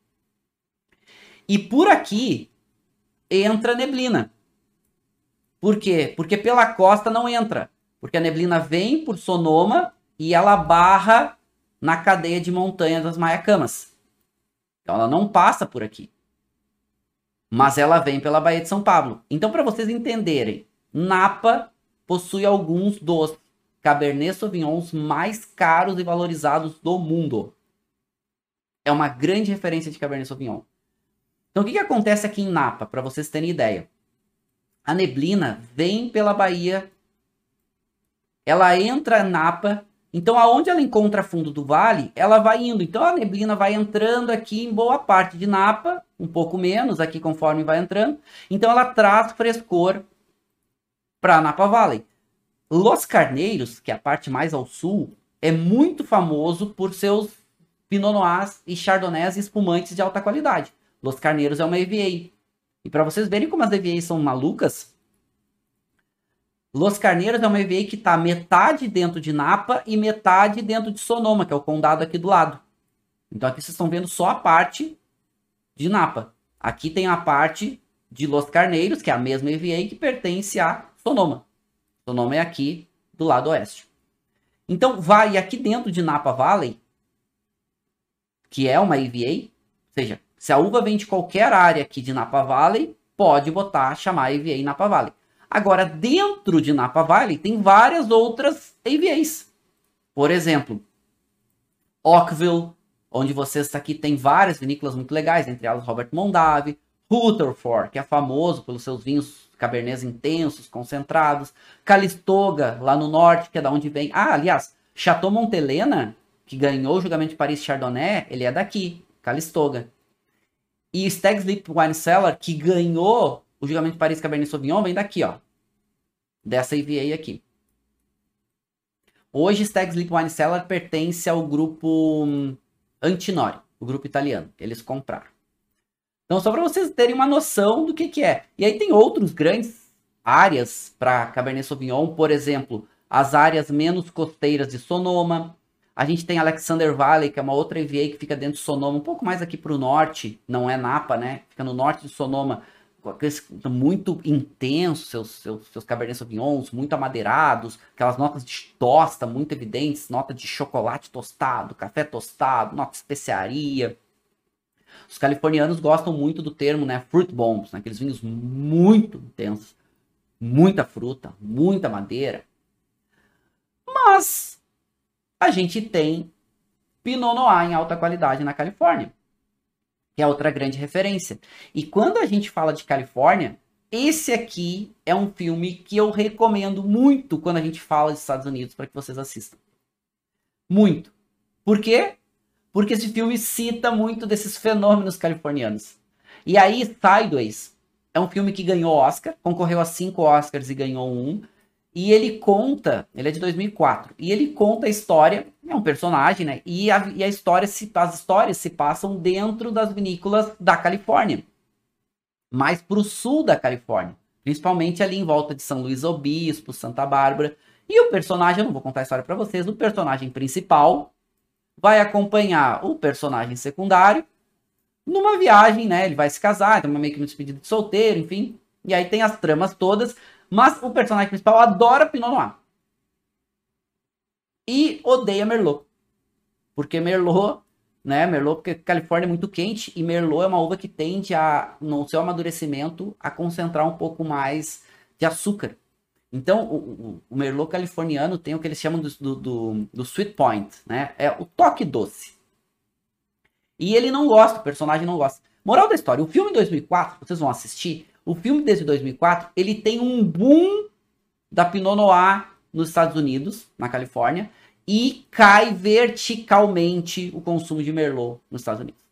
E por aqui entra neblina. Por quê? Porque pela costa não entra. Porque a neblina vem por Sonoma e ela barra na cadeia de montanhas das Mayacamas. Então ela não passa por aqui. Mas ela vem pela Baía de São Pablo. Então, para vocês entenderem, Napa possui alguns dos Cabernet Sauvignons mais caros e valorizados do mundo. É uma grande referência de Cabernet Sauvignon. Então, o que, que acontece aqui em Napa, para vocês terem ideia? A neblina vem pela Baía, ela entra em Napa, então aonde ela encontra fundo do vale, ela vai indo. Então, a neblina vai entrando aqui em boa parte de Napa, um pouco menos aqui conforme vai entrando. Então, ela traz frescor para Napa Valley. Los Carneiros, que é a parte mais ao sul, é muito famoso por seus Pinot Noirs e Chardonnays espumantes de alta qualidade. Los Carneiros é uma E V A. E para vocês verem como as E V As são malucas, Los Carneiros é uma E V A que está metade dentro de Napa e metade dentro de Sonoma, que é o condado aqui do lado. Então aqui vocês estão vendo só a parte de Napa. Aqui tem a parte de Los Carneiros, que é a mesma E V A que pertence a Sonoma. Sonoma é aqui do lado oeste. Então vai aqui dentro de Napa Valley, que é uma E V A, ou seja, se a uva vem de qualquer área aqui de Napa Valley, pode botar, chamar E V A Napa Valley. Agora, dentro de Napa Valley, tem várias outras E V As. Por exemplo, Oakville, onde vocês aqui tem várias vinícolas muito legais, entre elas Robert Mondavi, Rutherford, que é famoso pelos seus vinhos Cabernets intensos, concentrados, Calistoga, lá no norte, que é da onde vem... Ah, aliás, Chateau Montelena, que ganhou o julgamento de Paris Chardonnay, ele é daqui, Calistoga. E Stag's Leap Wine Cellar, que ganhou o julgamento de Paris Cabernet Sauvignon, vem daqui, ó. Dessa E V A aqui. Hoje, Stag's Leap Wine Cellar pertence ao grupo Antinori, o grupo italiano, que eles compraram. Então, só para vocês terem uma noção do que, que é. E aí tem outros grandes áreas para Cabernet Sauvignon, por exemplo, as áreas menos costeiras de Sonoma. A gente tem Alexander Valley, que é uma outra E V A que fica dentro de Sonoma, um pouco mais aqui para o norte, não é Napa, né? Fica no norte de Sonoma, muito intenso, seus, seus, seus Cabernet Sauvignons, muito amadeirados, aquelas notas de tosta muito evidentes, nota de chocolate tostado, café tostado, nota de especiaria. Os californianos gostam muito do termo, né, fruit bombs, né, aqueles vinhos muito intensos, muita fruta, muita madeira. Mas a gente tem Pinot Noir em alta qualidade na Califórnia, que é outra grande referência. E quando a gente fala de Califórnia, esse aqui é um filme que eu recomendo muito quando a gente fala dos Estados Unidos para que vocês assistam. Muito. Por quê? Porque esse filme cita muito desses fenômenos californianos. E aí, Sideways é um filme que ganhou Oscar, concorreu a cinco Oscars e ganhou um. E ele conta, ele é de dois mil e quatro, e ele conta a história, é um personagem, né? E a, e a história se, as histórias se passam dentro das vinícolas da Califórnia, mais para o sul da Califórnia, Principalmente ali em volta de São Luís Obispo, Santa Bárbara. E o personagem, eu não vou contar a história para vocês, o personagem principal vai acompanhar o personagem secundário numa viagem, né? Ele vai se casar, tem uma meio que uma despedida de solteiro, enfim. E aí tem as tramas todas. Mas o personagem principal adora Pinot Noir. E odeia Merlot. Porque Merlot, né? Merlot, porque Califórnia é muito quente. E Merlot é uma uva que tende a, no seu amadurecimento, a concentrar um pouco mais de açúcar. Então, o, o, o Merlot californiano tem o que eles chamam do, do, do, do sweet point, né? É o toque doce. E ele não gosta, o personagem não gosta. Moral da história, o filme de dois mil e quatro, vocês vão assistir, o filme desde dois mil e quatro, ele tem um boom da Pinot Noir nos Estados Unidos, na Califórnia, e cai verticalmente o consumo de Merlot nos Estados Unidos.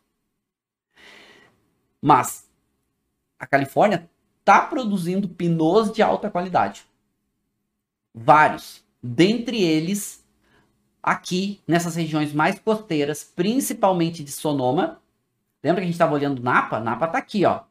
Mas a Califórnia está produzindo Pinots de alta qualidade. Vários. Dentre eles, aqui, nessas regiões mais costeiras, principalmente de Sonoma. Lembra que a gente estava olhando Napa? Napa está aqui, ó.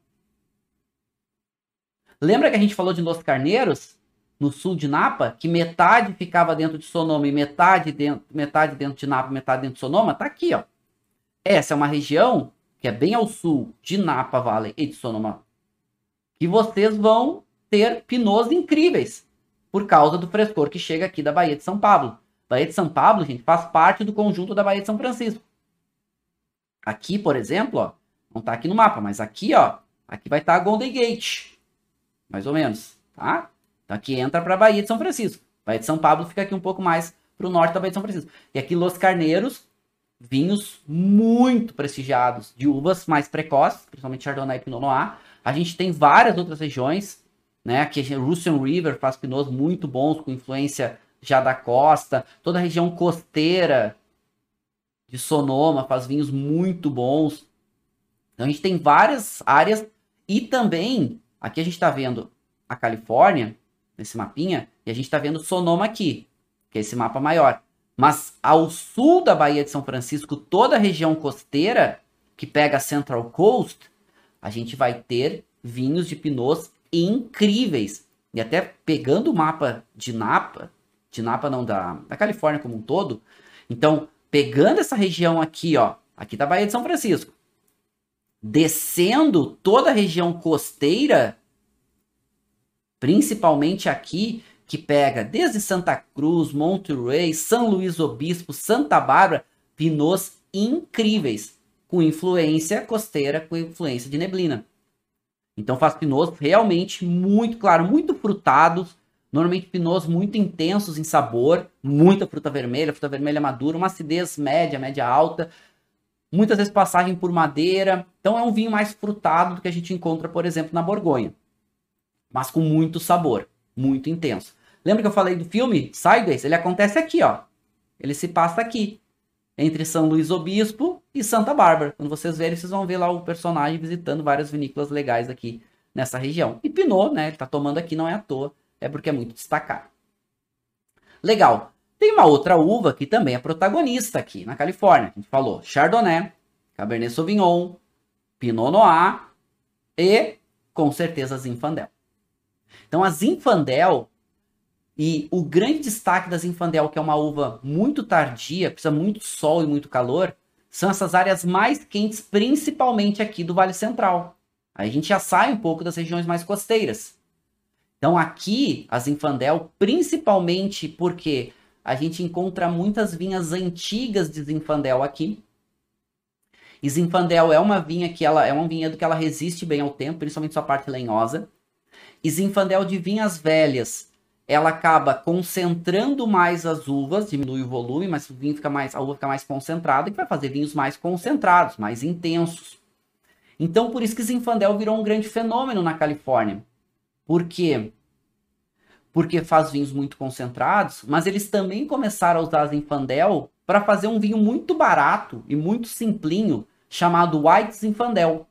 Lembra que a gente falou de Los Carneiros, no sul de Napa, que metade ficava dentro de Sonoma e metade dentro, metade dentro de Napa, metade dentro de Sonoma? Tá aqui, ó. Essa é uma região que é bem ao sul de Napa Valley e de Sonoma, que vocês vão ter Pinots incríveis, por causa do frescor que chega aqui da Baía de São Pablo. Baía de São Pablo, gente, faz parte do conjunto da Baía de São Francisco. Aqui, por exemplo, ó, não tá aqui no mapa, mas aqui, ó, aqui vai estar a Golden Gate, mais ou menos, tá? Então aqui entra para a Baía de São Francisco. Baía de São Pablo fica aqui um pouco mais para o norte da Baía de São Francisco. E aqui Los Carneiros, vinhos muito prestigiados, de uvas mais precoces, principalmente Chardonnay e Pinot Noir. A gente tem várias outras regiões, né? Aqui a Russian River faz pinots muito bons, com influência já da costa. Toda a região costeira de Sonoma faz vinhos muito bons. Então a gente tem várias áreas. E também, aqui a gente está vendo a Califórnia, nesse mapinha, e a gente está vendo Sonoma aqui, que é esse mapa maior. Mas ao sul da Baía de São Francisco, toda a região costeira, que pega a Central Coast, a gente vai ter vinhos de Pinots incríveis. E até pegando o mapa de Napa, de Napa não, da, da Califórnia como um todo, então, pegando essa região aqui, ó, aqui da Baía de São Francisco, descendo toda a região costeira, principalmente aqui, que pega desde Santa Cruz, Monterey, São Luís Obispo, Santa Bárbara, Pinots incríveis, com influência costeira, com influência de neblina. Então faz Pinots realmente muito, claro, muito frutados, normalmente Pinots muito intensos em sabor, muita fruta vermelha, fruta vermelha madura, uma acidez média, média alta, muitas vezes passagem por madeira, então é um vinho mais frutado do que a gente encontra, por exemplo, na Borgonha, mas com muito sabor, muito intenso. Lembra que eu falei do filme Sideways? Ele acontece aqui, ó. Ele se passa aqui, entre São Luís Obispo e Santa Bárbara. Quando vocês verem, vocês vão ver lá o personagem visitando várias vinícolas legais aqui nessa região. E Pinot, né? Ele tá tomando aqui, não é à toa, é porque é muito destacado. Legal. Tem uma outra uva que também é protagonista aqui na Califórnia. A gente falou Chardonnay, Cabernet Sauvignon, Pinot Noir e, com certeza, Zinfandel. Então, a Zinfandel, e o grande destaque da Zinfandel, que é uma uva muito tardia, precisa muito sol e muito calor, são essas áreas mais quentes, principalmente aqui do Vale Central. Aí a gente já sai um pouco das regiões mais costeiras. Então aqui, a Zinfandel, principalmente porque a gente encontra muitas vinhas antigas de Zinfandel aqui. E Zinfandel é uma vinha que ela é um vinhedo que ela resiste bem ao tempo, principalmente sua parte lenhosa. E Zinfandel de vinhas velhas, ela acaba concentrando mais as uvas, diminui o volume, mas o vinho fica mais, a uva fica mais concentrada, e vai fazer vinhos mais concentrados, mais intensos. Então, por isso que Zinfandel virou um grande fenômeno na Califórnia. Por quê? Porque faz vinhos muito concentrados, mas eles também começaram a usar Zinfandel para fazer um vinho muito barato e muito simplinho, chamado White Zinfandel.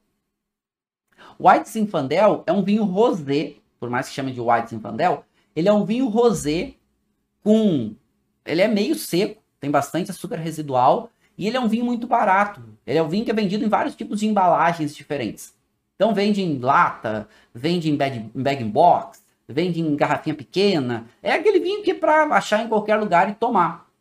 White Zinfandel é um vinho rosé, por mais que chame de White Zinfandel, ele é um vinho rosé com... Ele é meio seco, tem bastante açúcar residual, e ele é um vinho muito barato. Ele é um vinho que é vendido em vários tipos de embalagens diferentes. Então vende em lata, vende em bag, em bag box, vende em garrafinha pequena. É aquele vinho que é para achar em qualquer lugar e tomar.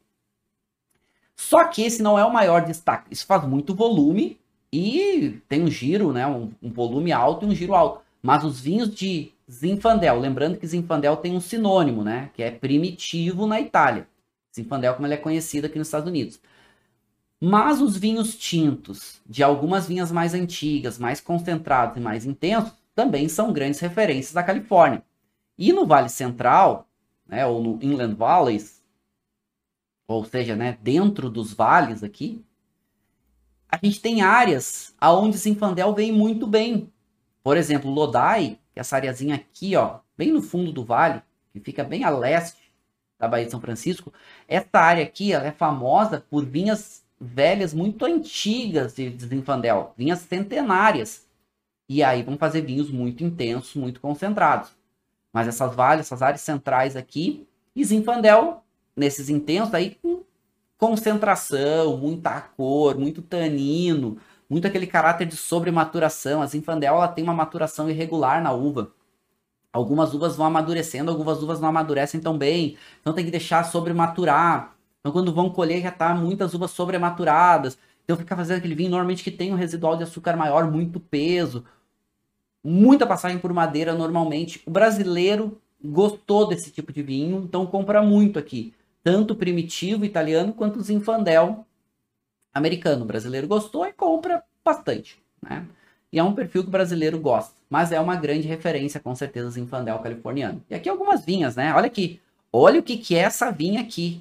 Só que esse não é o maior destaque. Isso faz muito volume e tem um giro, né? Um, um volume alto e um giro alto. Mas os vinhos de Zinfandel, lembrando que Zinfandel tem um sinônimo, né? Que é primitivo na Itália. Zinfandel, como ele é conhecido aqui nos Estados Unidos. Mas os vinhos tintos de algumas vinhas mais antigas, mais concentrados e mais intensos, também são grandes referências da Califórnia. E no Vale Central, né, ou no Inland Valleys, ou seja, né, dentro dos vales aqui, a gente tem áreas aonde Zinfandel vem muito bem. Por exemplo, Lodi, que é essa areazinha aqui, ó, bem no fundo do vale, que fica bem a leste da Baía de São Francisco, essa área aqui ela é famosa por vinhas velhas muito antigas de Zinfandel, vinhas centenárias. E aí vão fazer vinhos muito intensos, muito concentrados. Mas essas vales, essas áreas centrais aqui, e Zinfandel, nesses intensos aí, com concentração, muita cor, muito tanino, muito aquele caráter de sobrematuração. A Zinfandel ela tem uma maturação irregular na uva. Algumas uvas vão amadurecendo, algumas uvas não amadurecem tão bem. Então tem que deixar sobrematurar. Então quando vão colher já tá muitas uvas sobrematuradas. Então fica fazendo aquele vinho normalmente que tem um residual de açúcar maior, muito peso. Muita passagem por madeira normalmente. O brasileiro gostou desse tipo de vinho, então compra muito aqui. Tanto o primitivo italiano quanto o Zinfandel americano. O brasileiro gostou e compra bastante, né? E é um perfil que o brasileiro gosta. Mas é uma grande referência, com certeza, Zinfandel californiano. E aqui algumas vinhas, né? Olha aqui. Olha o que, que é essa vinha aqui.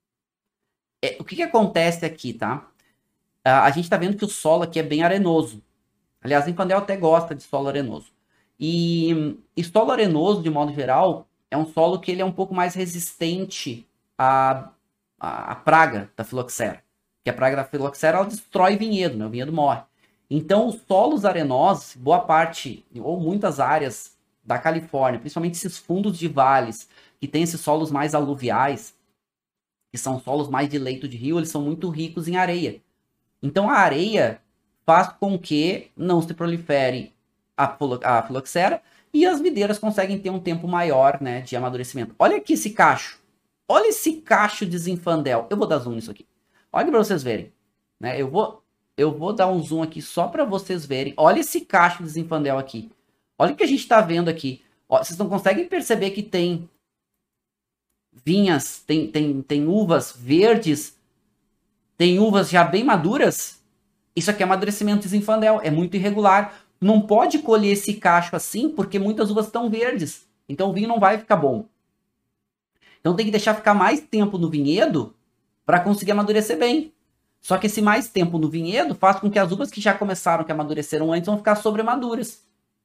É, o que, que acontece aqui, tá? A, a gente tá vendo que o solo aqui é bem arenoso. Aliás, Zinfandel até gosta de solo arenoso. E, e solo arenoso, de modo geral, é um solo que ele é um pouco mais resistente à, à, à praga da filoxera. Porque a praga da filoxera, ela destrói vinhedo, né? O vinhedo morre. Então, os solos arenosos, boa parte, ou muitas áreas da Califórnia, principalmente esses fundos de vales, que tem esses solos mais aluviais, que são solos mais de leito de rio, eles são muito ricos em areia. Então, a areia faz com que não se prolifere a, a filoxera e as videiras conseguem ter um tempo maior, né, de amadurecimento. Olha aqui esse cacho. Olha esse cacho de Zinfandel. Eu vou dar zoom nisso aqui. Olha para vocês verem. Né? Eu, vou, eu vou dar um zoom aqui só para vocês verem. Olha esse cacho de Zinfandel aqui. Olha o que a gente está vendo aqui. Ó, vocês não conseguem perceber que tem vinhas, tem, tem, tem uvas verdes, tem uvas já bem maduras? Isso aqui é amadurecimento de Zinfandel. É muito irregular. Não pode colher esse cacho assim, porque muitas uvas estão verdes. Então o vinho não vai ficar bom. Então tem que deixar ficar mais tempo no vinhedo para conseguir amadurecer bem. Só que esse mais tempo no vinhedo faz com que as uvas que já começaram, que amadureceram antes, vão ficar sobremaduras.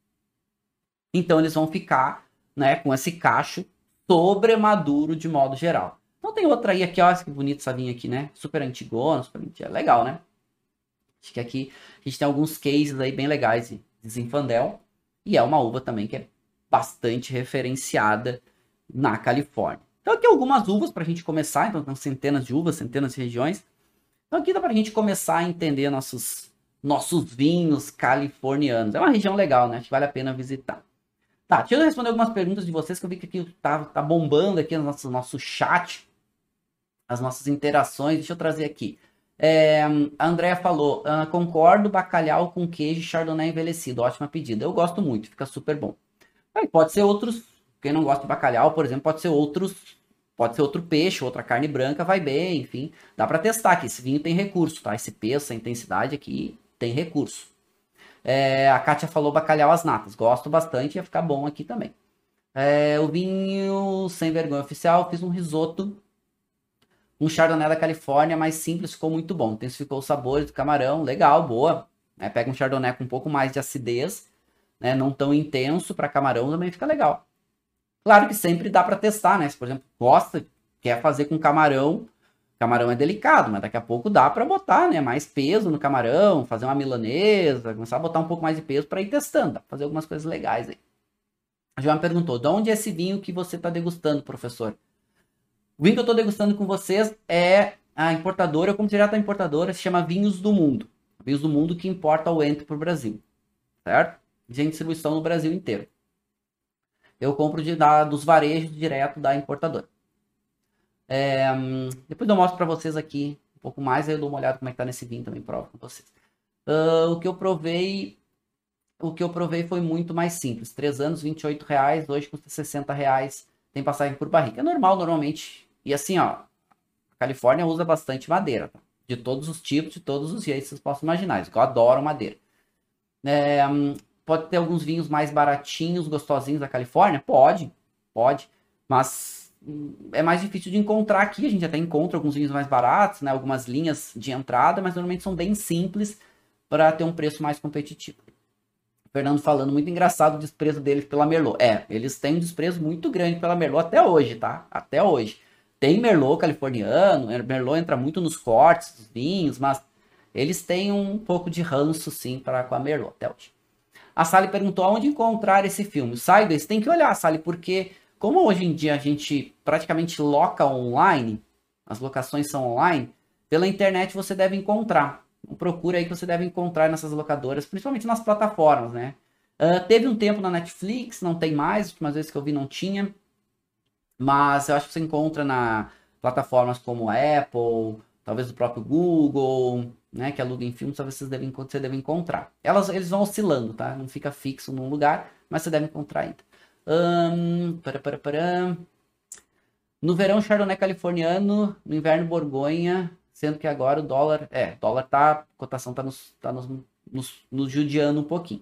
Então eles vão ficar, né, com esse cacho sobremaduro de modo geral. Então tem outra aí aqui, ó, que bonito essa vinha aqui, né? Super antigona, super antiga. Legal, né? Acho que aqui a gente tem alguns cases aí bem legais de Zinfandel. E é uma uva também que é bastante referenciada na Califórnia. Então aqui algumas uvas para a gente começar. Então tem centenas de uvas, centenas de regiões. Então aqui dá para a gente começar a entender nossos, nossos vinhos californianos. É uma região legal, né? Acho que vale a pena visitar. Tá, deixa eu responder algumas perguntas de vocês que eu vi que aqui tá, tá bombando aqui no nosso, nosso chat. As nossas interações. Deixa eu trazer aqui. É, a Andrea falou, ah, concordo, bacalhau com queijo chardonnay envelhecido. Ótima pedida. Eu gosto muito, fica super bom. Aí pode ser outros, quem não gosta de bacalhau, por exemplo, pode ser outros, pode ser outro peixe, outra carne branca, vai bem, enfim. Dá para testar que esse vinho tem recurso, tá? Esse peso, essa intensidade aqui tem recurso. É, a Kátia falou bacalhau às natas. Gosto bastante, ia ficar bom aqui também. É, o vinho sem vergonha oficial, fiz um risoto, um chardonnay da Califórnia, mais simples, ficou muito bom. Intensificou os sabores do camarão, legal, boa. É, pega um chardonnay com um pouco mais de acidez, né, não tão intenso para camarão, também fica legal. Claro que sempre dá para testar, né? Se, por exemplo, gosta, quer fazer com camarão, camarão é delicado, mas daqui a pouco dá para botar, né, mais peso no camarão, fazer uma milanesa, começar a botar um pouco mais de peso para ir testando, dá pra fazer algumas coisas legais aí. A Joana perguntou, de onde é esse vinho que você está degustando, professor? O vinho que eu estou degustando com vocês é a importadora, como direto a importadora, se chama Vinhos do Mundo. Vinhos do Mundo que importa o ente para o Brasil, certo? de distribuição no Brasil inteiro. Eu compro de, da, dos varejos direto da importadora. É, depois eu mostro para vocês aqui um pouco mais, aí eu dou uma olhada como é que tá nesse vinho também, provo com vocês. Uh, o que eu provei, o que eu provei foi muito mais simples. três anos, vinte e oito reais, hoje custa sessenta reais, tem passagem por barrica. É normal, normalmente. E assim, ó, a Califórnia usa bastante madeira, tá? De todos os tipos, de todos os jeitos que vocês possam imaginar. Eu adoro madeira. É, pode ter alguns vinhos mais baratinhos, gostosinhos da Califórnia? Pode, pode. Mas é mais difícil de encontrar aqui. A gente até encontra alguns vinhos mais baratos, né? Algumas linhas de entrada, mas normalmente são bem simples para ter um preço mais competitivo. O Fernando falando, muito engraçado o desprezo deles pela Merlot. É, eles têm um desprezo muito grande pela Merlot até hoje, tá? Até hoje. Tem Merlot californiano, Merlot entra muito nos cortes dos vinhos, mas eles têm um pouco de ranço, sim, para com a Merlot até hoje. A Sally perguntou aonde encontrar esse filme. O Sideways, tem que olhar, Sally, porque como hoje em dia a gente praticamente loca online, as locações são online, pela internet você deve encontrar. Procura aí que você deve encontrar nessas locadoras, principalmente nas plataformas, né? Uh, teve um tempo na Netflix, não tem mais, as últimas vezes que eu vi não tinha. Mas eu acho que você encontra na plataformas como a Apple, talvez o próprio Google, né, que aluga em filmes, talvez você deve, você deve encontrar. Elas, eles vão oscilando, tá? Não fica fixo num lugar, mas você deve encontrar ainda. Um, para, para, para. No verão, Chardonnay californiano, no inverno, Borgonha, sendo que agora o dólar, é, dólar tá, a cotação tá nos, tá nos, nos, nos judiando um pouquinho.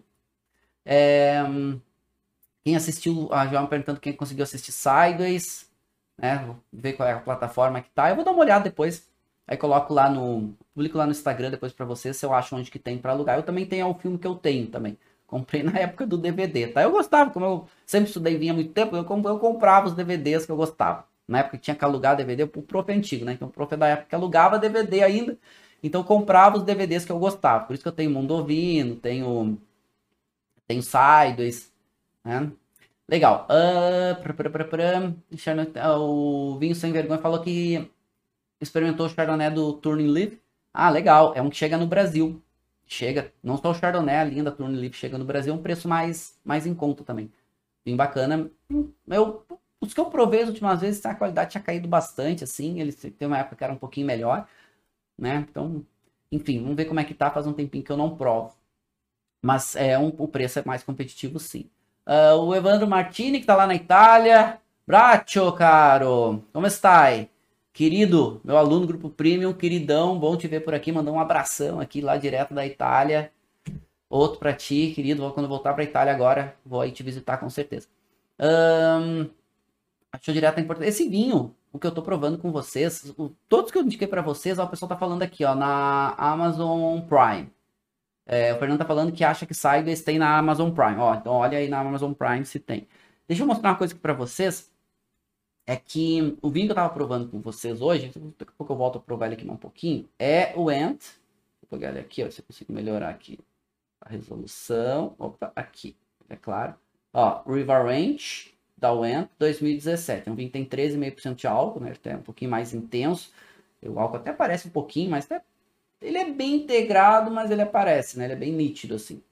É, quem assistiu, a João perguntando quem conseguiu assistir Sideways, né? Vou ver qual é a plataforma que tá. Eu vou dar uma olhada depois. Aí coloco lá no, publico lá no Instagram depois para vocês se eu acho onde que tem para alugar. Eu também tenho o filme que eu tenho também. Comprei na época do D V D, tá? Eu gostava, como eu sempre estudei vinha há muito tempo, eu, eu comprava os D V Ds que eu gostava. Na época que tinha que alugar D V D, o prof antigo, né? Então o prof da época que alugava D V D ainda. Então eu comprava os D V Ds que eu gostava. Por isso que eu tenho Mondovino, tenho tenho Sideways, né? Legal. Uh, pra, pra, pra, pra. O Vinho Sem Vergonha falou que experimentou o Chardonnay do Turning Leaf. Ah, legal. É um que chega no Brasil. Chega. Não só o Chardonnay, a linha da Turning Leaf chega no Brasil. É um preço mais, mais em conta também. Bem bacana. Eu, os que eu provei as últimas vezes, a qualidade tinha caído bastante, assim. Ele tem uma época que era um pouquinho melhor, né? Então, enfim, vamos ver como é que tá. Faz um tempinho que eu não provo. Mas é um, o preço é mais competitivo, sim. Uh, o Evandro Martini, que tá lá na Itália. Braccio, caro. Como está? Querido, meu aluno, Grupo Premium, queridão. Bom te ver por aqui. Mandar um abração aqui lá direto da Itália. Outro pra ti, querido. Quando eu voltar pra Itália agora, vou aí te visitar com certeza. Um, achou direto em Portugal. Esse vinho, o que eu tô provando com vocês, o, todos que eu indiquei pra vocês, ó, o pessoal tá falando aqui, ó, na Amazon Prime. É, o Fernando tá falando que acha que Sideways tem na Amazon Prime. Ó, então olha aí na Amazon Prime se tem. Deixa eu mostrar uma coisa aqui pra vocês. É que o vinho que eu tava provando com vocês hoje, daqui a pouco eu volto a provar ele aqui um pouquinho, é o Ant. Vou pegar ele aqui, ó, se eu consigo melhorar aqui a resolução. Opa, aqui, é claro. Ó, River Range da Ant dois mil e dezessete. É um vinho que tem treze vírgula cinco por cento de álcool, né? É um pouquinho mais intenso. O álcool até parece um pouquinho, mas até ele é bem integrado, mas ele aparece, né? Ele é bem nítido, assim.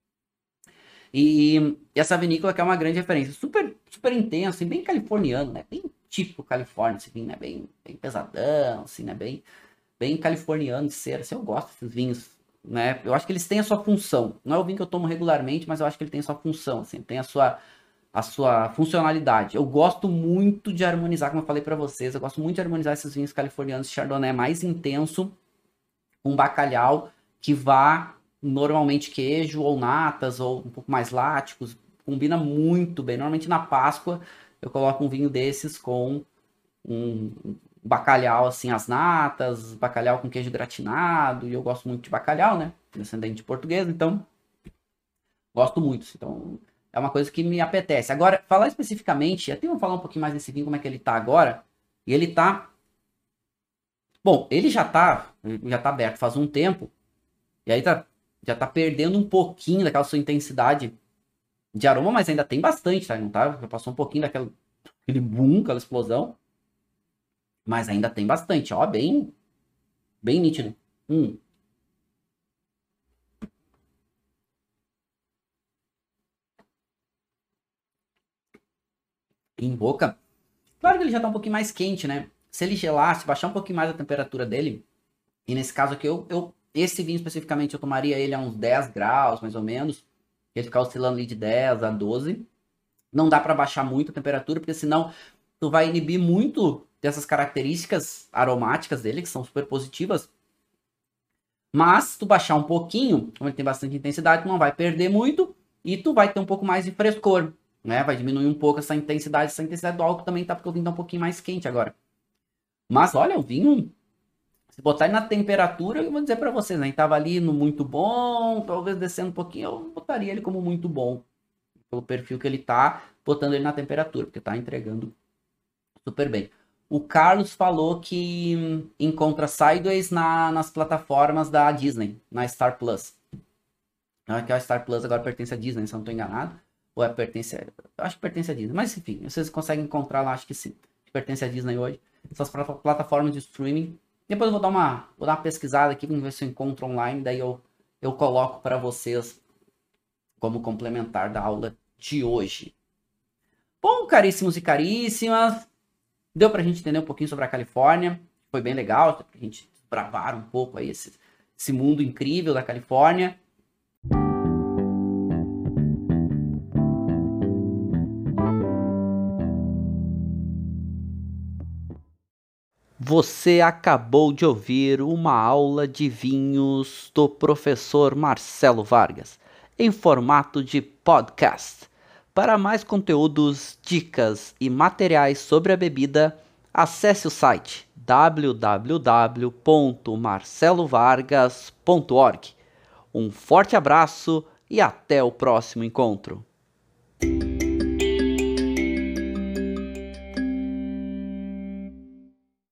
E, e essa vinícola que é uma grande referência. Super, super intenso, assim, bem californiano, né? Bem típico Califórnia, esse vinho, né? Bem, bem pesadão, assim, né? Bem, bem californiano de ser. Assim, eu gosto desses vinhos, né? Eu acho que eles têm a sua função. Não é o vinho que eu tomo regularmente, mas eu acho que ele tem a sua função, assim. Tem a sua, a sua funcionalidade. Eu gosto muito de harmonizar, como eu falei pra vocês, eu gosto muito de harmonizar esses vinhos californianos de Chardonnay mais intenso, um bacalhau que vá normalmente queijo ou natas ou um pouco mais láticos, combina muito bem. Normalmente na Páscoa eu coloco um vinho desses com um bacalhau assim, as natas, bacalhau com queijo gratinado, e eu gosto muito de bacalhau, né? Descendente de português, então gosto muito. Então é uma coisa que me apetece. Agora, falar especificamente, até vamos falar um pouquinho mais desse vinho, como é que ele tá agora. E ele tá Bom, ele já tá, já tá aberto faz um tempo, e aí tá, já tá perdendo um pouquinho daquela sua intensidade de aroma, mas ainda tem bastante, tá? Não tá? Já passou um pouquinho daquele aquele boom, aquela explosão, mas ainda tem bastante, ó, bem, bem nítido. Hum. em boca, claro que ele já tá um pouquinho mais quente, né? Se ele gelar, se baixar um pouquinho mais a temperatura dele, e nesse caso aqui, eu, eu esse vinho especificamente, eu tomaria ele a uns dez graus, mais ou menos, ele ficar oscilando ali de dez a doze. Não dá para baixar muito a temperatura, porque senão tu vai inibir muito dessas características aromáticas dele, que são super positivas. Mas se tu baixar um pouquinho, como ele tem bastante intensidade, tu não vai perder muito e tu vai ter um pouco mais de frescor, né? Vai diminuir um pouco essa intensidade, essa intensidade do álcool também tá, porque o vinho tá um pouquinho mais quente agora. Mas olha, o vinho, se botar ele na temperatura, eu vou dizer para vocês, né? Ele tava ali no muito bom, talvez descendo um pouquinho, eu botaria ele como muito bom. Pelo perfil que ele tá, botando ele na temperatura, porque tá entregando super bem. O Carlos falou que encontra Sideways na, nas plataformas da Disney, na Star Plus. Não é que a Star Plus agora pertence à Disney, se eu não estou enganado. Ou é pertence a... Acho que pertence à Disney. Mas enfim, vocês conseguem encontrar lá, acho que sim. Pertence à Disney hoje. Essas plataformas de streaming. Depois eu vou dar uma, vou dar uma pesquisada aqui, vamos ver se eu encontro online. Daí eu, eu coloco para vocês como complementar da aula de hoje. Bom, caríssimos e caríssimas, deu pra gente entender um pouquinho sobre a Califórnia, foi bem legal, pra gente bravar um pouco aí esse, esse mundo incrível da Califórnia. Você acabou de ouvir uma aula de vinhos do professor Marcelo Vargas, em formato de podcast. Para mais conteúdos, dicas e materiais sobre a bebida, acesse o site w w w ponto marcelo vargas ponto org. Um forte abraço e até o próximo encontro.